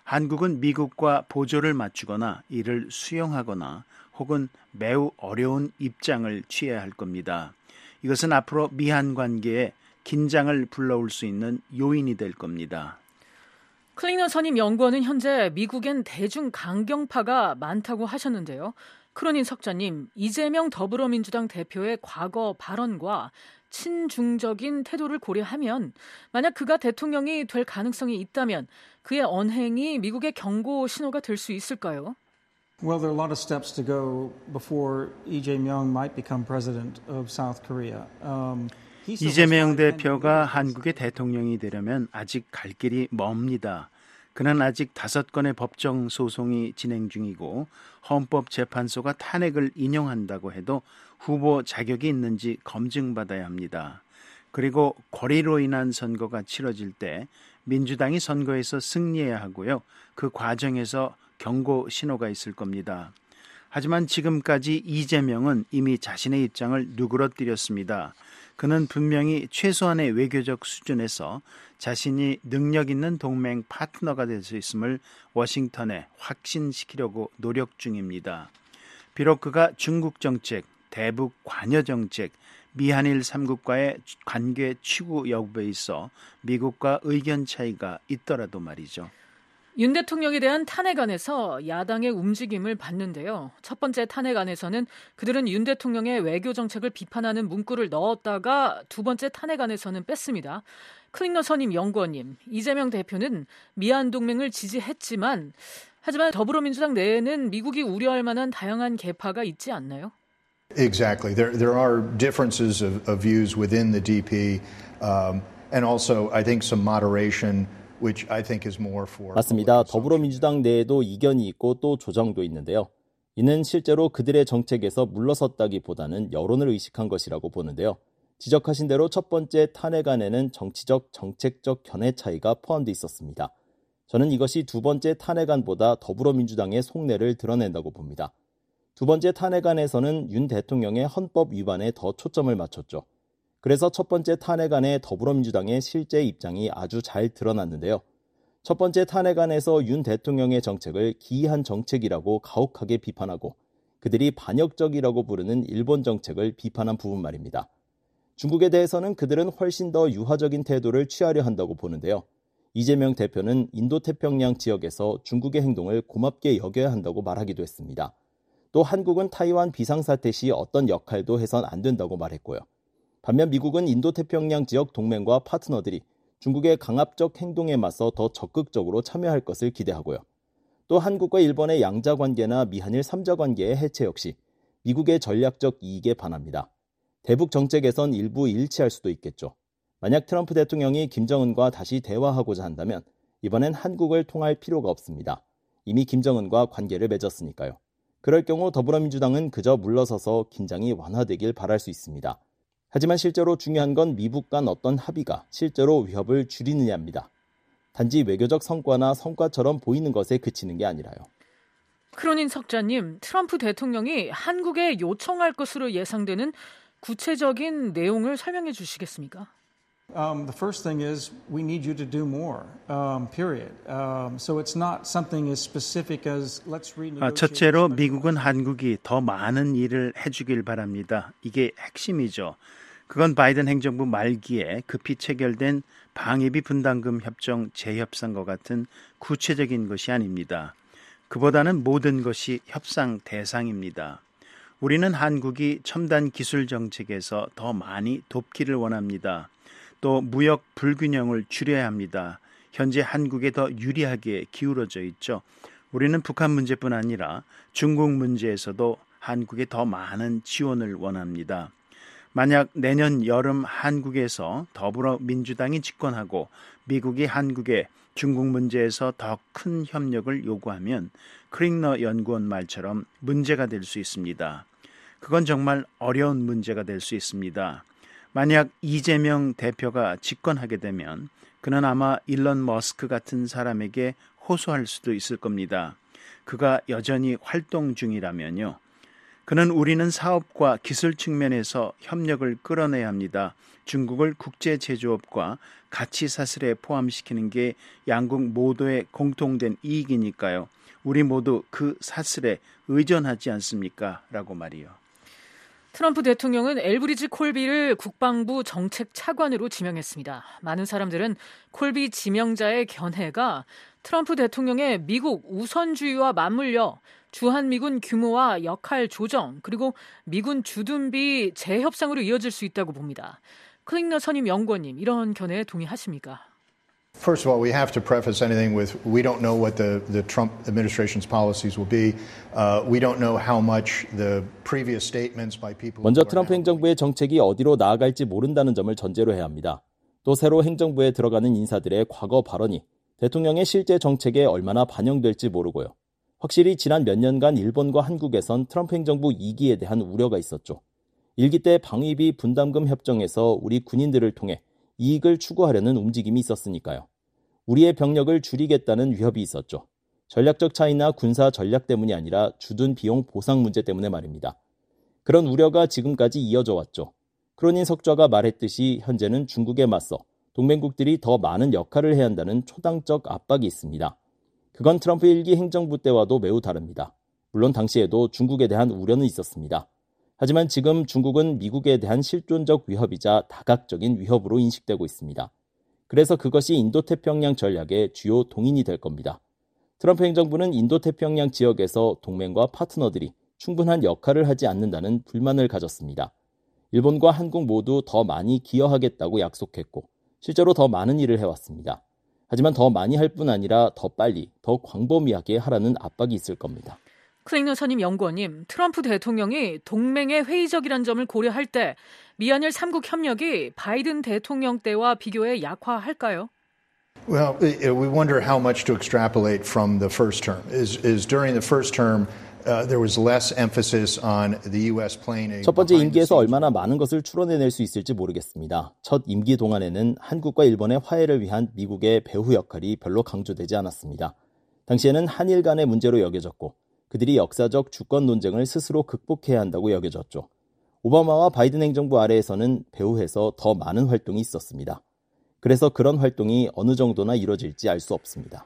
한국은 미국과 보조를 맞추거나 이를 수용하거나 혹은 매우 어려운 입장을 취해야 할 겁니다. 이것은 앞으로 미한 관계에 긴장을 불러올 수 있는 요인이 될 겁니다. 클링너 선임 연구원은 현재 미국엔 대중 강경파가 많다고 하셨는데요. 크로닌 석자님, 이재명 더불어민주당 대표의 과거 발언과 친중적인 태도를 고려하면 만약 그가 대통령이 될 가능성이 있다면 그의 언행이 미국의 경고 신호가 될 수 있을까요? Well, there are a lot of steps to go before Lee Jae-myung might become president of South Korea. Um, 이재명 대표가 한국의 대통령이 되려면 아직 갈 길이 멉니다. 그는 아직 다섯 건의 법정 소송이 진행 중이고 헌법재판소가 탄핵을 인용한다고 해도 후보 자격이 있는지 검증받아야 합니다. 그리고 거리로 인한 선거가 치러질 때 민주당이 선거에서 승리해야 하고요. 그 과정에서 경고 신호가 있을 겁니다. 하지만 지금까지 이재명은 이미 자신의 입장을 누그러뜨렸습니다. 그는 분명히 최소한의 외교적 수준에서 자신이 능력 있는 동맹 파트너가 될 수 있음을 워싱턴에 확신시키려고 노력 중입니다. 비록 그가 중국 정책, 대북 관여 정책, 미한일 삼국과의 관계 추구 여부에 있어 미국과 의견 차이가 있더라도 말이죠. 윤 대통령에 대한 탄핵안에서 야당의 움직임을 봤는데요. 첫 번째 탄핵안에서는 그들은 윤 대통령의 외교 정책을 비판하는 문구를 넣었다가 두 번째 탄핵안에서는 뺐습니다. 클링너 선임 연구원님, 이재명 대표는 미얀 동맹을 지지했지만 하지만 더불어민주당 내에는 미국이 우려할 만한 다양한 계파가 있지 않나요? Exactly. There there are differences of, of views within the D P, um, and also I think some moderation. Which I think is more for 맞습니다. 더불어민주당 내에도 이견이 있고 또 조정도 있는데요. 이는 실제로 그들의 정책에서 물러섰다기보다는 여론을 의식한 것이라고 보는데요. 지적하신 대로 첫 번째 탄핵안에는 정치적, 정책적 견해 차이가 포함되어 있었습니다. 저는 이것이 두 번째 탄핵안보다 더불어민주당의 속내를 드러낸다고 봅니다. 두 번째 탄핵안에서는 윤 대통령의 헌법 위반에 더 초점을 맞췄죠. 그래서 첫 번째 탄핵안에 더불어민주당의 실제 입장이 아주 잘 드러났는데요. 첫 번째 탄핵안에서 윤 대통령의 정책을 기이한 정책이라고 가혹하게 비판하고 그들이 반역적이라고 부르는 일본 정책을 비판한 부분 말입니다. 중국에 대해서는 그들은 훨씬 더 유화적인 태도를 취하려 한다고 보는데요. 이재명 대표는 인도태평양 지역에서 중국의 행동을 고맙게 여겨야 한다고 말하기도 했습니다. 또 한국은 타이완 비상사태 시 어떤 역할도 해선 안 된다고 말했고요. 반면 미국은 인도태평양 지역 동맹과 파트너들이 중국의 강압적 행동에 맞서 더 적극적으로 참여할 것을 기대하고요. 또 한국과 일본의 양자관계나 미한일 삼자관계의 해체 역시 미국의 전략적 이익에 반합니다. 대북 정책에선 일부 일치할 수도 있겠죠. 만약 트럼프 대통령이 김정은과 다시 대화하고자 한다면 이번엔 한국을 통할 필요가 없습니다. 이미 김정은과 관계를 맺었으니까요. 그럴 경우 더불어민주당은 그저 물러서서 긴장이 완화되길 바랄 수 있습니다. 하지만 실제로 중요한 건 미국 간 어떤 합의가 실제로 위협을 줄이느냐입니다. 단지 외교적 성과나 성과처럼 보이는 것에 그치는 게 아니라요. 크로닌 석자님, 트럼프 대통령이 한국에 요청할 것으로 예상되는 구체적인 내용을 설명해 주시겠습니까? Um, the first thing is we need you to do more, um, period. Um, so it's not something as specific as let's renegotiate. 첫째로 미국은 한국이 더 많은 일을 해주길 바랍니다. 이게 핵심이죠. 그건 바이든 행정부 말기에 급히 체결된 방위비 분담금 협정 재협상과 같은 구체적인 것이 아닙니다. 그보다는 모든 것이 협상 대상입니다. 우리는 한국이 첨단 기술 정책에서 더 많이 돕기를 원합니다. 또 무역 불균형을 줄여야 합니다. 현재 한국에 더 유리하게 기울어져 있죠. 우리는 북한 문제뿐 아니라 중국 문제에서도 한국에 더 많은 지원을 원합니다. 만약 내년 여름 한국에서 더불어민주당이 집권하고 미국이 한국에 중국 문제에서 더 큰 협력을 요구하면 클링너 연구원 말처럼 문제가 될 수 있습니다. 그건 정말 어려운 문제가 될 수 있습니다. 만약 이재명 대표가 집권하게 되면 그는 아마 일론 머스크 같은 사람에게 호소할 수도 있을 겁니다. 그가 여전히 활동 중이라면요. 그는 우리는 사업과 기술 측면에서 협력을 끌어내야 합니다. 중국을 국제 제조업과 가치 사슬에 포함시키는 게 양국 모두의 공통된 이익이니까요. 우리 모두 그 사슬에 의존하지 않습니까? 라고 말이요. 트럼프 대통령은 엘브리지 콜비를 국방부 정책 차관으로 지명했습니다. 많은 사람들은 콜비 지명자의 견해가 트럼프 대통령의 미국 우선주의와 맞물려 주한미군 규모와 역할 조정 그리고 미군 주둔비 재협상으로 이어질 수 있다고 봅니다. 클링너 선임 연구원님, 이런 견해에 동의하십니까? First of all, we have to preface anything with we don't know what the, the Trump administration's policies will be. Uh, we don't know how much the previous statements by people. 먼저 트럼프 행정부의 정책이 어디로 나아갈지 모른다는 점을 전제로 해야 합니다. 또 새로 행정부에 들어가는 인사들의 과거 발언이 대통령의 실제 정책에 얼마나 반영될지 모르고요. 확실히 지난 몇 년간 일본과 한국에선 트럼프 행정부 이 기에 대한 우려가 있었죠. 일 기 때 방위비 분담금 협정에서 우리 군인들을 통해 이익을 추구하려는 움직임이 있었으니까요. 우리의 병력을 줄이겠다는 위협이 있었죠. 전략적 차이나 군사 전략 때문이 아니라 주둔 비용 보상 문제 때문에 말입니다. 그런 우려가 지금까지 이어져 왔죠. 크로닌 석좌가 말했듯이 현재는 중국에 맞서 동맹국들이 더 많은 역할을 해야 한다는 초당적 압박이 있습니다. 그건 트럼프 일 기 행정부 때와도 매우 다릅니다. 물론 당시에도 중국에 대한 우려는 있었습니다. 하지만 지금 중국은 미국에 대한 실존적 위협이자 다각적인 위협으로 인식되고 있습니다. 그래서 그것이 인도태평양 전략의 주요 동인이 될 겁니다. 트럼프 행정부는 인도태평양 지역에서 동맹과 파트너들이 충분한 역할을 하지 않는다는 불만을 가졌습니다. 일본과 한국 모두 더 많이 기여하겠다고 약속했고 실제로 더 많은 일을 해왔습니다. 하지만 더 많이 할 뿐 아니라 더 빨리, 더 광범위하게 하라는 압박이 있을 겁니다. 클링너 선임 연구원님, 트럼프 대통령이 동맹에 회의적이라는 점을 고려할 때 미한일 삼국 협력이 바이든 대통령 때와 비교해 약화할까요? Well, we wonder how much to extrapolate from the first term. Is, is during the first term uh, there was less emphasis on the U S playing. 첫 번째 임기에서 얼마나 많은 것을 추론해낼 수 있을지 모르겠습니다. 첫 임기 동안에는 한국과 일본의 화해를 위한 미국의 배후 역할이 별로 강조되지 않았습니다. 당시에는 한일 간의 문제로 여겨졌고 그들이 역사적 주권 논쟁을 스스로 극복해야 한다고 여겨졌죠. 오바마와 바이든 행정부 아래에서는 배후에서 더 많은 활동이 있었습니다. 그래서 그런 활동이 어느 정도나 이루어질지 알 수 없습니다.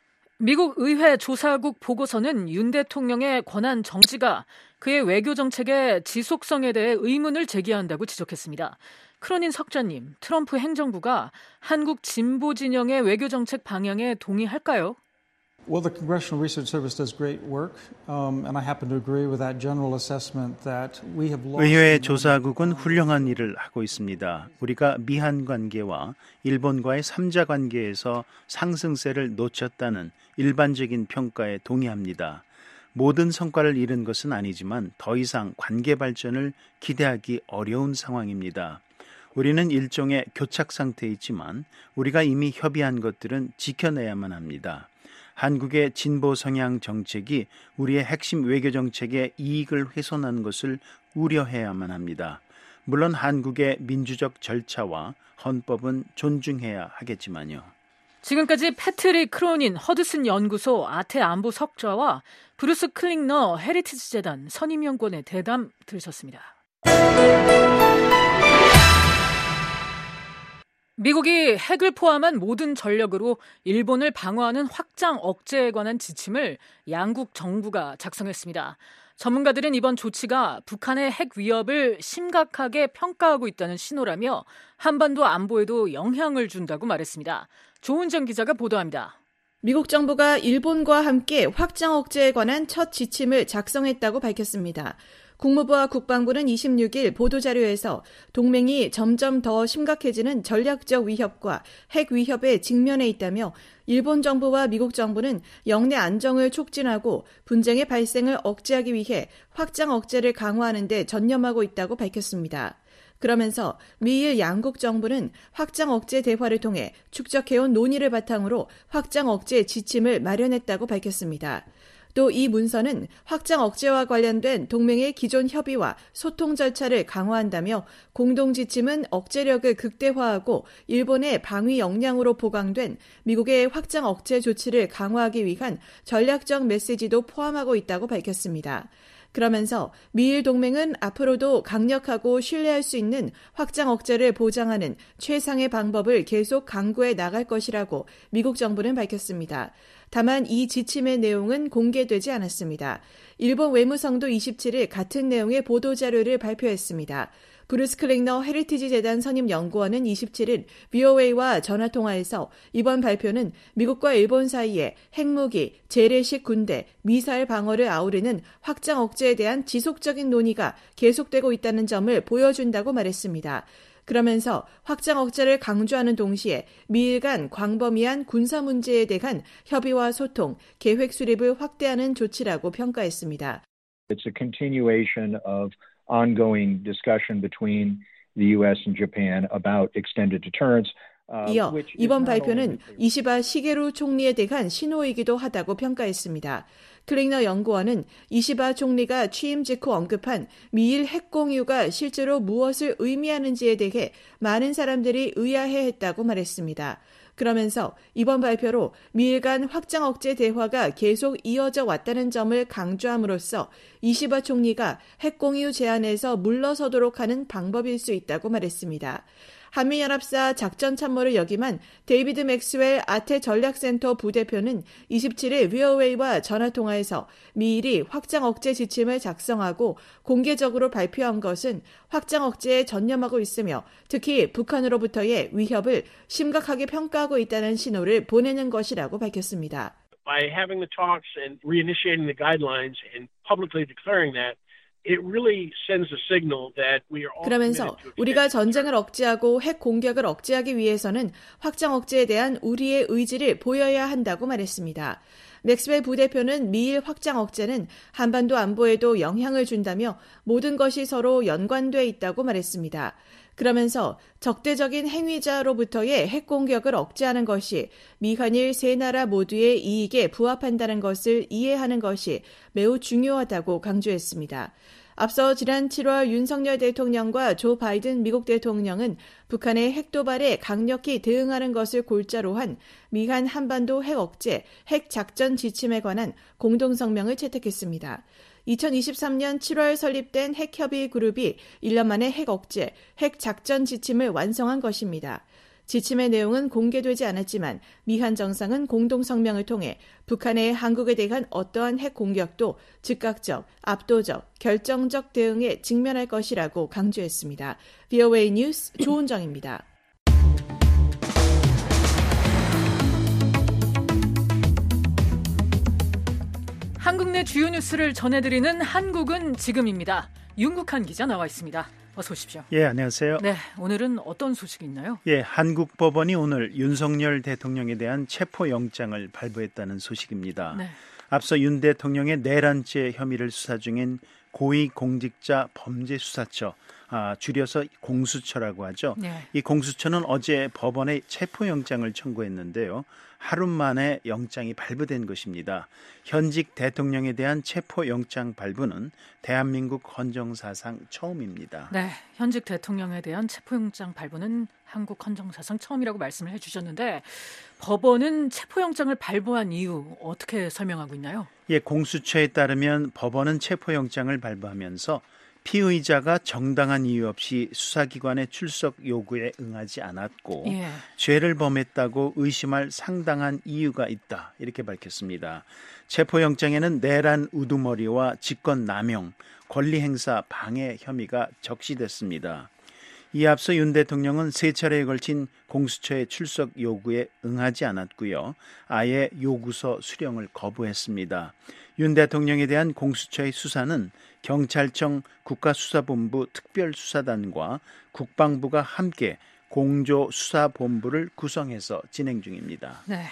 미국 의회 조사국 보고서는 윤 대통령의 권한 정지가 그의 외교 정책의 지속성에 대해 의문을 제기한다고 지적했습니다. 크로닌 석좌님, 트럼프 행정부가 한국 진보 진영의 외교 정책 방향에 동의할까요? Well, the Congressional Research Service does great work, um, and I happen to agree with that general assessment that we have lost. 의회 조사국은 훌륭한 일을 하고 있습니다. 우리가 미한 관계와 일본과의 삼자 관계에서 상승세를 놓쳤다는 일반적인 평가에 동의합니다. 모든 성과를 이룬 것은 아니지만 더 이상 관계 발전을 기대하기 어려운 상황입니다. 우리는 일종의 교착 상태에 있지만 우리가 이미 협의한 것들은 지켜내야만 합니다. 한국의 진보 성향 정책이 우리의 핵심 외교 정책의 이익을 훼손하는 것을 우려해야만 합니다. 물론 한국의 민주적 절차와 헌법은 존중해야 하겠지만요. 지금까지 패트릭 크로닌 허드슨 연구소 아태 안보 석좌와 브루스 클링너 헤리티지 재단 선임연구원의 대담 들으셨습니다. 미국이 핵을 포함한 모든 전력으로 일본을 방어하는 확장 억제에 관한 지침을 양국 정부가 작성했습니다. 전문가들은 이번 조치가 북한의 핵 위협을 심각하게 평가하고 있다는 신호라며 한반도 안보에도 영향을 준다고 말했습니다. 조은정 기자가 보도합니다. 미국 정부가 일본과 함께 확장 억제에 관한 첫 지침을 작성했다고 밝혔습니다. 국무부와 국방부는 이십육 일 보도자료에서 동맹이 점점 더 심각해지는 전략적 위협과 핵 위협에 직면해 있다며 일본 정부와 미국 정부는 영내 안정을 촉진하고 분쟁의 발생을 억제하기 위해 확장 억제를 강화하는 데 전념하고 있다고 밝혔습니다. 그러면서 미일 양국 정부는 확장 억제 대화를 통해 축적해온 논의를 바탕으로 확장 억제 지침을 마련했다고 밝혔습니다. 또 이 문서는 확장 억제와 관련된 동맹의 기존 협의와 소통 절차를 강화한다며 공동 지침은 억제력을 극대화하고 일본의 방위 역량으로 보강된 미국의 확장 억제 조치를 강화하기 위한 전략적 메시지도 포함하고 있다고 밝혔습니다. 그러면서 미일 동맹은 앞으로도 강력하고 신뢰할 수 있는 확장 억제를 보장하는 최상의 방법을 계속 강구해 나갈 것이라고 미국 정부는 밝혔습니다. 다만 이 지침의 내용은 공개되지 않았습니다. 일본 외무성도 이십칠 일 같은 내용의 보도자료를 발표했습니다. 브루스 클링너 헤리티지 재단 선임 연구원은 이십칠 일 브이오에이와 전화통화에서 이번 발표는 미국과 일본 사이에 핵무기, 재래식 군대, 미사일 방어를 아우르는 확장 억제에 대한 지속적인 논의가 계속되고 있다는 점을 보여준다고 말했습니다. 그러면서 확장 억제를 강조하는 동시에 미일 간 광범위한 군사 문제에 대한 협의와 소통, 계획 수립을 확대하는 조치라고 평가했습니다. It's a continuation of ongoing discussion between the U S and Japan about extended deterrence. 이어 이번 발표는 이시바 시게루 총리에 대한 신호이기도 하다고 평가했습니다. 클링너 연구원은 이시바 총리가 취임 직후 언급한 미일 핵 공유가 실제로 무엇을 의미하는지에 대해 많은 사람들이 의아해했다고 말했습니다. 그러면서 이번 발표로 미일 간 확장 억제 대화가 계속 이어져 왔다는 점을 강조함으로써 이시바 총리가 핵 공유 제안에서 물러서도록 하는 방법일 수 있다고 말했습니다. 한미연합사 작전참모를 역임한 데이비드 맥스웰 아태 전략센터 부대표는 이십칠 일 브이오에이와 전화통화에서 미일이 확장 억제 지침을 작성하고 공개적으로 발표한 것은 확장 억제에 전념하고 있으며 특히 북한으로부터의 위협을 심각하게 평가하고 있다는 신호를 보내는 것이라고 밝혔습니다. by having the talks and reinitiating the guidelines and publicly declaring that, it really sends a signal that we are all 그러면서 우리가 전쟁을 억제하고 핵 공격을 억제하기 위해서는 확장 억제에 대한 우리의 의지를 보여야 한다고 말했습니다. 맥스웰 부대표는 미일 확장 억제는 한반도 안보에도 영향을 준다며 모든 것이 서로 연관돼 있다고 말했습니다. 그러면서 적대적인 행위자로부터의 핵 공격을 억제하는 것이 미한일 세 나라 모두의 이익에 부합한다는 것을 이해하는 것이 매우 중요하다고 강조했습니다. 앞서 지난 칠월 윤석열 대통령과 조 바이든 미국 대통령은 북한의 핵 도발에 강력히 대응하는 것을 골자로 한 미한 한반도 핵 억제, 핵 작전 지침에 관한 공동성명을 채택했습니다. 이천이십삼년 칠월 설립된 핵협의 그룹이 일 년 만에 핵 억제, 핵 작전 지침을 완성한 것입니다. 지침의 내용은 공개되지 않았지만 미한 정상은 공동성명을 통해 북한의 한국에 대한 어떠한 핵 공격도 즉각적, 압도적, 결정적 대응에 직면할 것이라고 강조했습니다. 브이오에이 뉴스 조은정입니다. 한국 내 주요 뉴스를 전해드리는 한국은 지금입니다. 윤국한 기자 나와 있습니다. 어서 오십시오. 예, 안녕하세요. 네, 오늘은 어떤 소식이 있나요? 예, 한국 법원이 오늘 윤석열 대통령에 대한 체포영장을 발부했다는 소식입니다. 네. 앞서 윤 대통령의 내란죄 혐의를 수사 중인 고위공직자 범죄수사처, 아, 줄여서 공수처라고 하죠. 네. 이 공수처는 어제 법원에 체포영장을 청구했는데요. 하루 만에 영장이 발부된 것입니다. 현직 대통령에 대한 체포영장 발부는 대한민국 헌정사상 처음입니다. 네, 현직 대통령에 대한 체포영장 발부는 한국 헌정사상 처음이라고 말씀을 해주셨는데 법원은 체포영장을 발부한 이유 어떻게 설명하고 있나요? 예, 공수처에 따르면 법원은 체포영장을 발부하면서 피의자가 정당한 이유 없이 수사기관의 출석 요구에 응하지 않았고 예. 죄를 범했다고 의심할 상당한 이유가 있다 이렇게 밝혔습니다. 체포영장에는 내란 우두머리와 직권남용, 권리행사 방해 혐의가 적시됐습니다. 이에 앞서 윤 대통령은 세 차례에 걸친 공수처의 출석 요구에 응하지 않았고요. 아예 요구서 수령을 거부했습니다. 윤 대통령에 대한 공수처의 수사는 경찰청 국가수사본부 특별수사단과 국방부가 함께 공조수사본부를 구성해서 진행 중입니다. 네,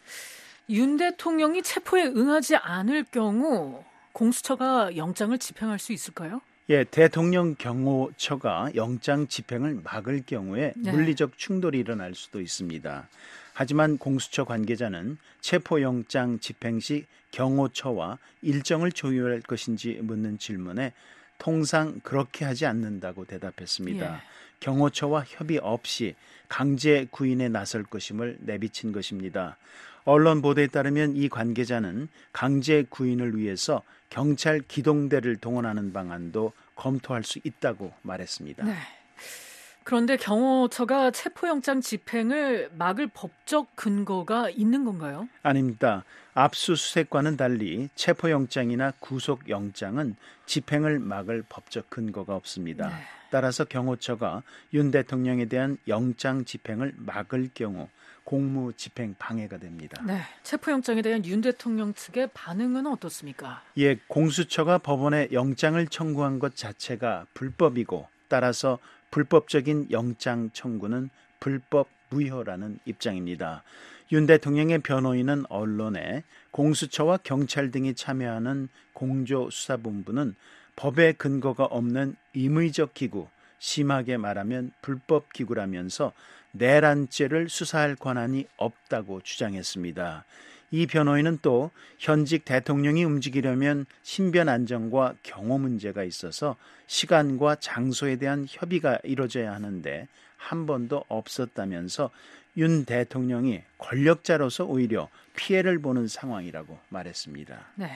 윤 대통령이 체포에 응하지 않을 경우 공수처가 영장을 집행할 수 있을까요? 예, 대통령 경호처가 영장 집행을 막을 경우에 네. 물리적 충돌이 일어날 수도 있습니다. 하지만 공수처 관계자는 체포영장 집행 시 경호처와 일정을 조율할 것인지 묻는 질문에 통상 그렇게 하지 않는다고 대답했습니다. 예. 경호처와 협의 없이 강제 구인에 나설 것임을 내비친 것입니다. 언론 보도에 따르면 이 관계자는 강제 구인을 위해서 경찰 기동대를 동원하는 방안도 검토할 수 있다고 말했습니다. 네. 그런데 경호처가 체포영장 집행을 막을 법적 근거가 있는 건가요? 아닙니다. 압수수색과는 달리 체포영장이나 구속영장은 집행을 막을 법적 근거가 없습니다. 네. 따라서 경호처가 윤 대통령에 대한 영장 집행을 막을 경우 공무집행 방해가 됩니다. 네, 체포영장에 대한 윤 대통령 측의 반응은 어떻습니까? 예, 공수처가 법원에 영장을 청구한 것 자체가 불법이고 따라서 불법적인 영장 청구는 불법 무효라는 입장입니다. 윤 대통령의 변호인은 언론에 공수처와 경찰 등이 참여하는 공조수사본부는 법에 근거가 없는 임의적 기구, 심하게 말하면 불법 기구라면서 내란죄를 수사할 권한이 없다고 주장했습니다. 이 변호인은 또 현직 대통령이 움직이려면 신변 안정과 경호 문제가 있어서 시간과 장소에 대한 협의가 이루어져야 하는데 한 번도 없었다면서 윤 대통령이 권력자로서 오히려 피해를 보는 상황이라고 말했습니다. 네.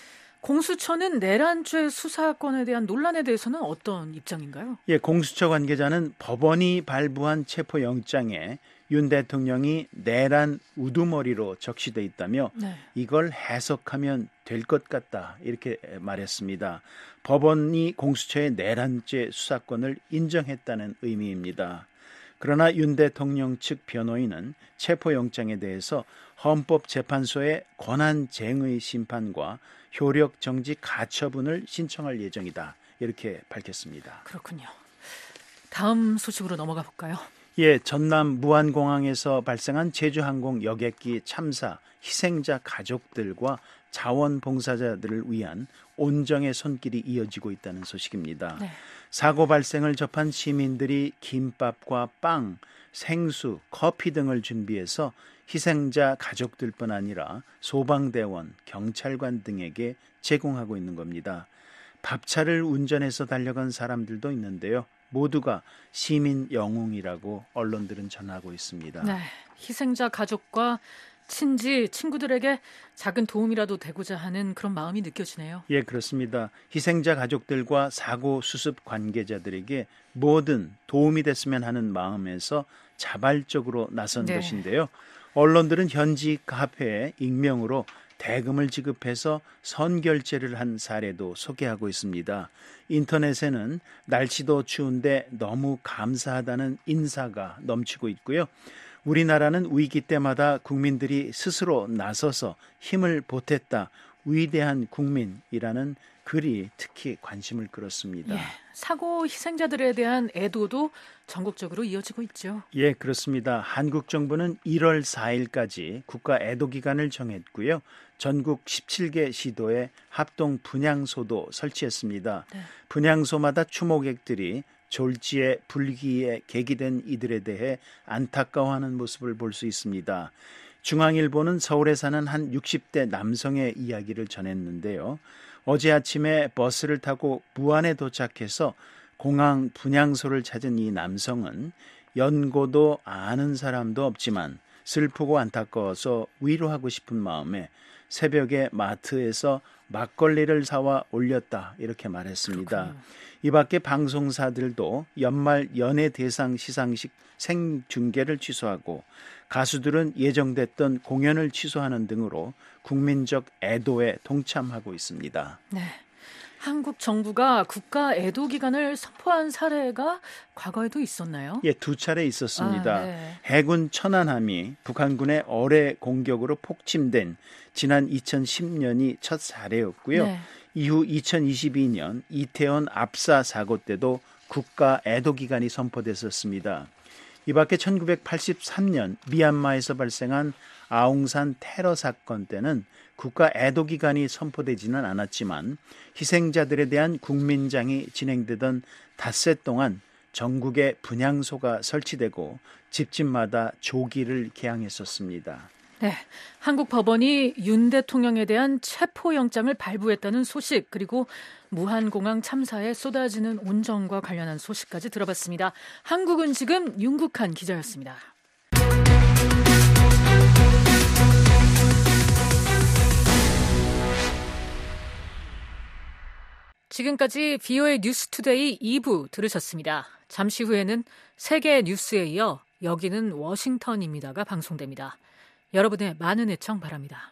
공수처는 내란죄 수사권에 대한 논란에 대해서는 어떤 입장인가요? 예, 공수처 관계자는 법원이 발부한 체포영장에 윤 대통령이 내란 우두머리로 적시돼 있다며 네. 이걸 해석하면 될 것 같다 이렇게 말했습니다. 법원이 공수처의 내란죄 수사권을 인정했다는 의미입니다. 그러나 윤 대통령 측 변호인은 체포영장에 대해서 헌법재판소의 권한쟁의 심판과 효력 정지 가처분을 신청할 예정이다. 이렇게 밝혔습니다. 그렇군요. 다음 소식으로 넘어가 볼까요? 예, 전남 무안공항에서 발생한 제주항공 여객기 참사 희생자 가족들과 자원봉사자들을 위한 온정의 손길이 이어지고 있다는 소식입니다. 네. 사고 발생을 접한 시민들이 김밥과 빵, 생수, 커피 등을 준비해서 희생자 가족들뿐 아니라 소방대원, 경찰관 등에게 제공하고 있는 겁니다. 밥차를 운전해서 달려간 사람들도 있는데요. 모두가 시민 영웅이라고 언론들은 전하고 있습니다. 네, 희생자 가족과 친지, 친구들에게 작은 도움이라도 되고자 하는 그런 마음이 느껴지네요. 예, 그렇습니다. 희생자 가족들과 사고 수습 관계자들에게 뭐든 도움이 됐으면 하는 마음에서 자발적으로 나선 네. 것인데요. 언론들은 현지 카페에 익명으로 대금을 지급해서 선결제를 한 사례도 소개하고 있습니다. 인터넷에는 날씨도 추운데 너무 감사하다는 인사가 넘치고 있고요. 우리나라는 위기 때마다 국민들이 스스로 나서서 힘을 보탰다. 위대한 국민이라는 글이 특히 관심을 끌었습니다. 예, 사고 희생자들에 대한 애도도 전국적으로 이어지고 있죠. 예, 그렇습니다. 한국 정부는 일월 사일까지 국가 애도 기간을 정했고요. 전국 십칠 개 시도에 합동 분향소도 설치했습니다. 네. 분향소마다 추모객들이 졸지에 불기에 계기된 이들에 대해 안타까워하는 모습을 볼 수 있습니다. 중앙일보는 서울에 사는 한 육십 대 남성의 이야기를 전했는데요. 어제 아침에 버스를 타고 무안에 도착해서 공항 분향소를 찾은 이 남성은 연고도 아는 사람도 없지만 슬프고 안타까워서 위로하고 싶은 마음에 새벽에 마트에서 막걸리를 사와 올렸다 이렇게 말했습니다. 그렇군요. 이 밖에 방송사들도 연말 연예대상 시상식 생중계를 취소하고 가수들은 예정됐던 공연을 취소하는 등으로 국민적 애도에 동참하고 있습니다. 네, 한국 정부가 국가 애도 기간을 선포한 사례가 과거에도 있었나요? 예, 두 차례 있었습니다. 아, 네. 해군 천안함이 북한군의 어뢰 공격으로 폭침된 지난 이천십 년이 첫 사례였고요. 네. 이후 이천이십이 년 이태원 압사 사고 때도 국가 애도 기간이 선포됐었습니다. 이 밖에 천구백팔십삼 년 미얀마에서 발생한 아웅산 테러 사건 때는 국가 애도 기간이 선포되지는 않았지만 희생자들에 대한 국민장이 진행되던 닷새 동안 전국에 분향소가 설치되고 집집마다 조기를 개항했었습니다. 네, 한국 법원이 윤 대통령에 대한 체포영장을 발부했다는 소식, 그리고 무한공항 참사에 쏟아지는 온정과 관련한 소식까지 들어봤습니다. 한국은 지금 윤국한 기자였습니다. 지금까지 비오에이 뉴스투데이 이 부 들으셨습니다. 잠시 후에는 세계 뉴스에 이어 여기는 워싱턴입니다가 방송됩니다. 여러분의 많은 애청 바랍니다.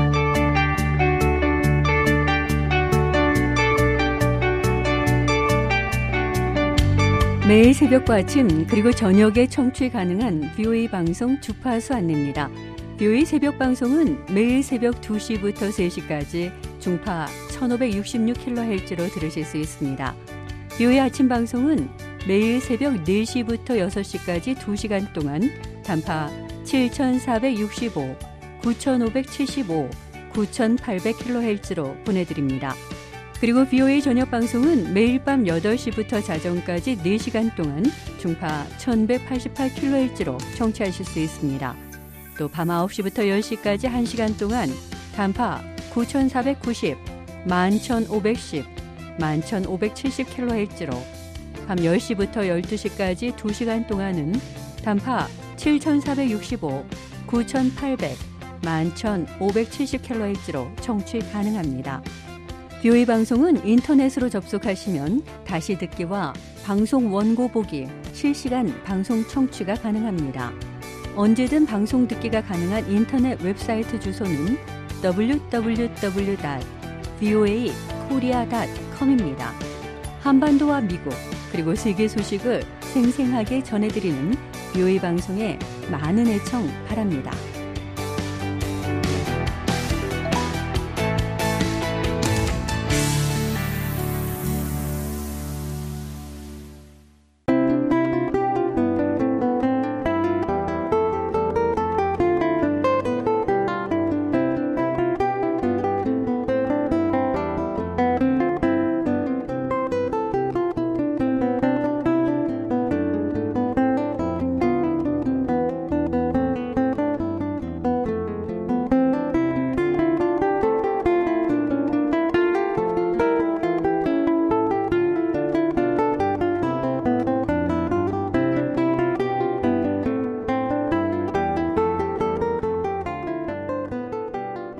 매일 새벽과 아침 그리고 저녁에 청취 가능한 비오에이 방송 주파수 안내입니다. 비오에이 새벽 방송은 매일 새벽 두 시부터 세 시까지 중파 천오백육십육 킬로헤르츠로 들으실 수 있습니다. 비오에이 아침 방송은 매일 새벽 네 시부터 여섯 시까지 두 시간 동안 단파 칠천사백육십오, 구천오백칠십오, 구천팔백 킬로헤르츠로 보내드립니다. 그리고 비오에이 저녁 방송은 매일 밤 여덟 시부터 자정까지 네 시간 동안 중파 천백팔십팔 킬로헤르츠로 청취하실 수 있습니다. 또 밤 아홉 시부터 열 시까지 한 시간 동안 단파 구천사백구십, 만천오백십, 만천오백칠십 킬로헤르츠로 밤 열 시부터 열두 시까지 두 시간 동안은 단파 칠천사백육십오, 구천팔백, 만천오백칠십 킬로헤르츠로 청취 가능합니다. 비오에이 방송은 인터넷으로 접속하시면 다시 듣기와 방송 원고 보기, 실시간 방송 청취가 가능합니다. 언제든 방송 듣기가 가능한 인터넷 웹사이트 주소는 더블유 더블유 더블유 닷 비오에이 코리아 닷 컴입니다. 한반도와 미국 그리고 세계 소식을 생생하게 전해드리는 비오에이 방송에 많은 애청 바랍니다.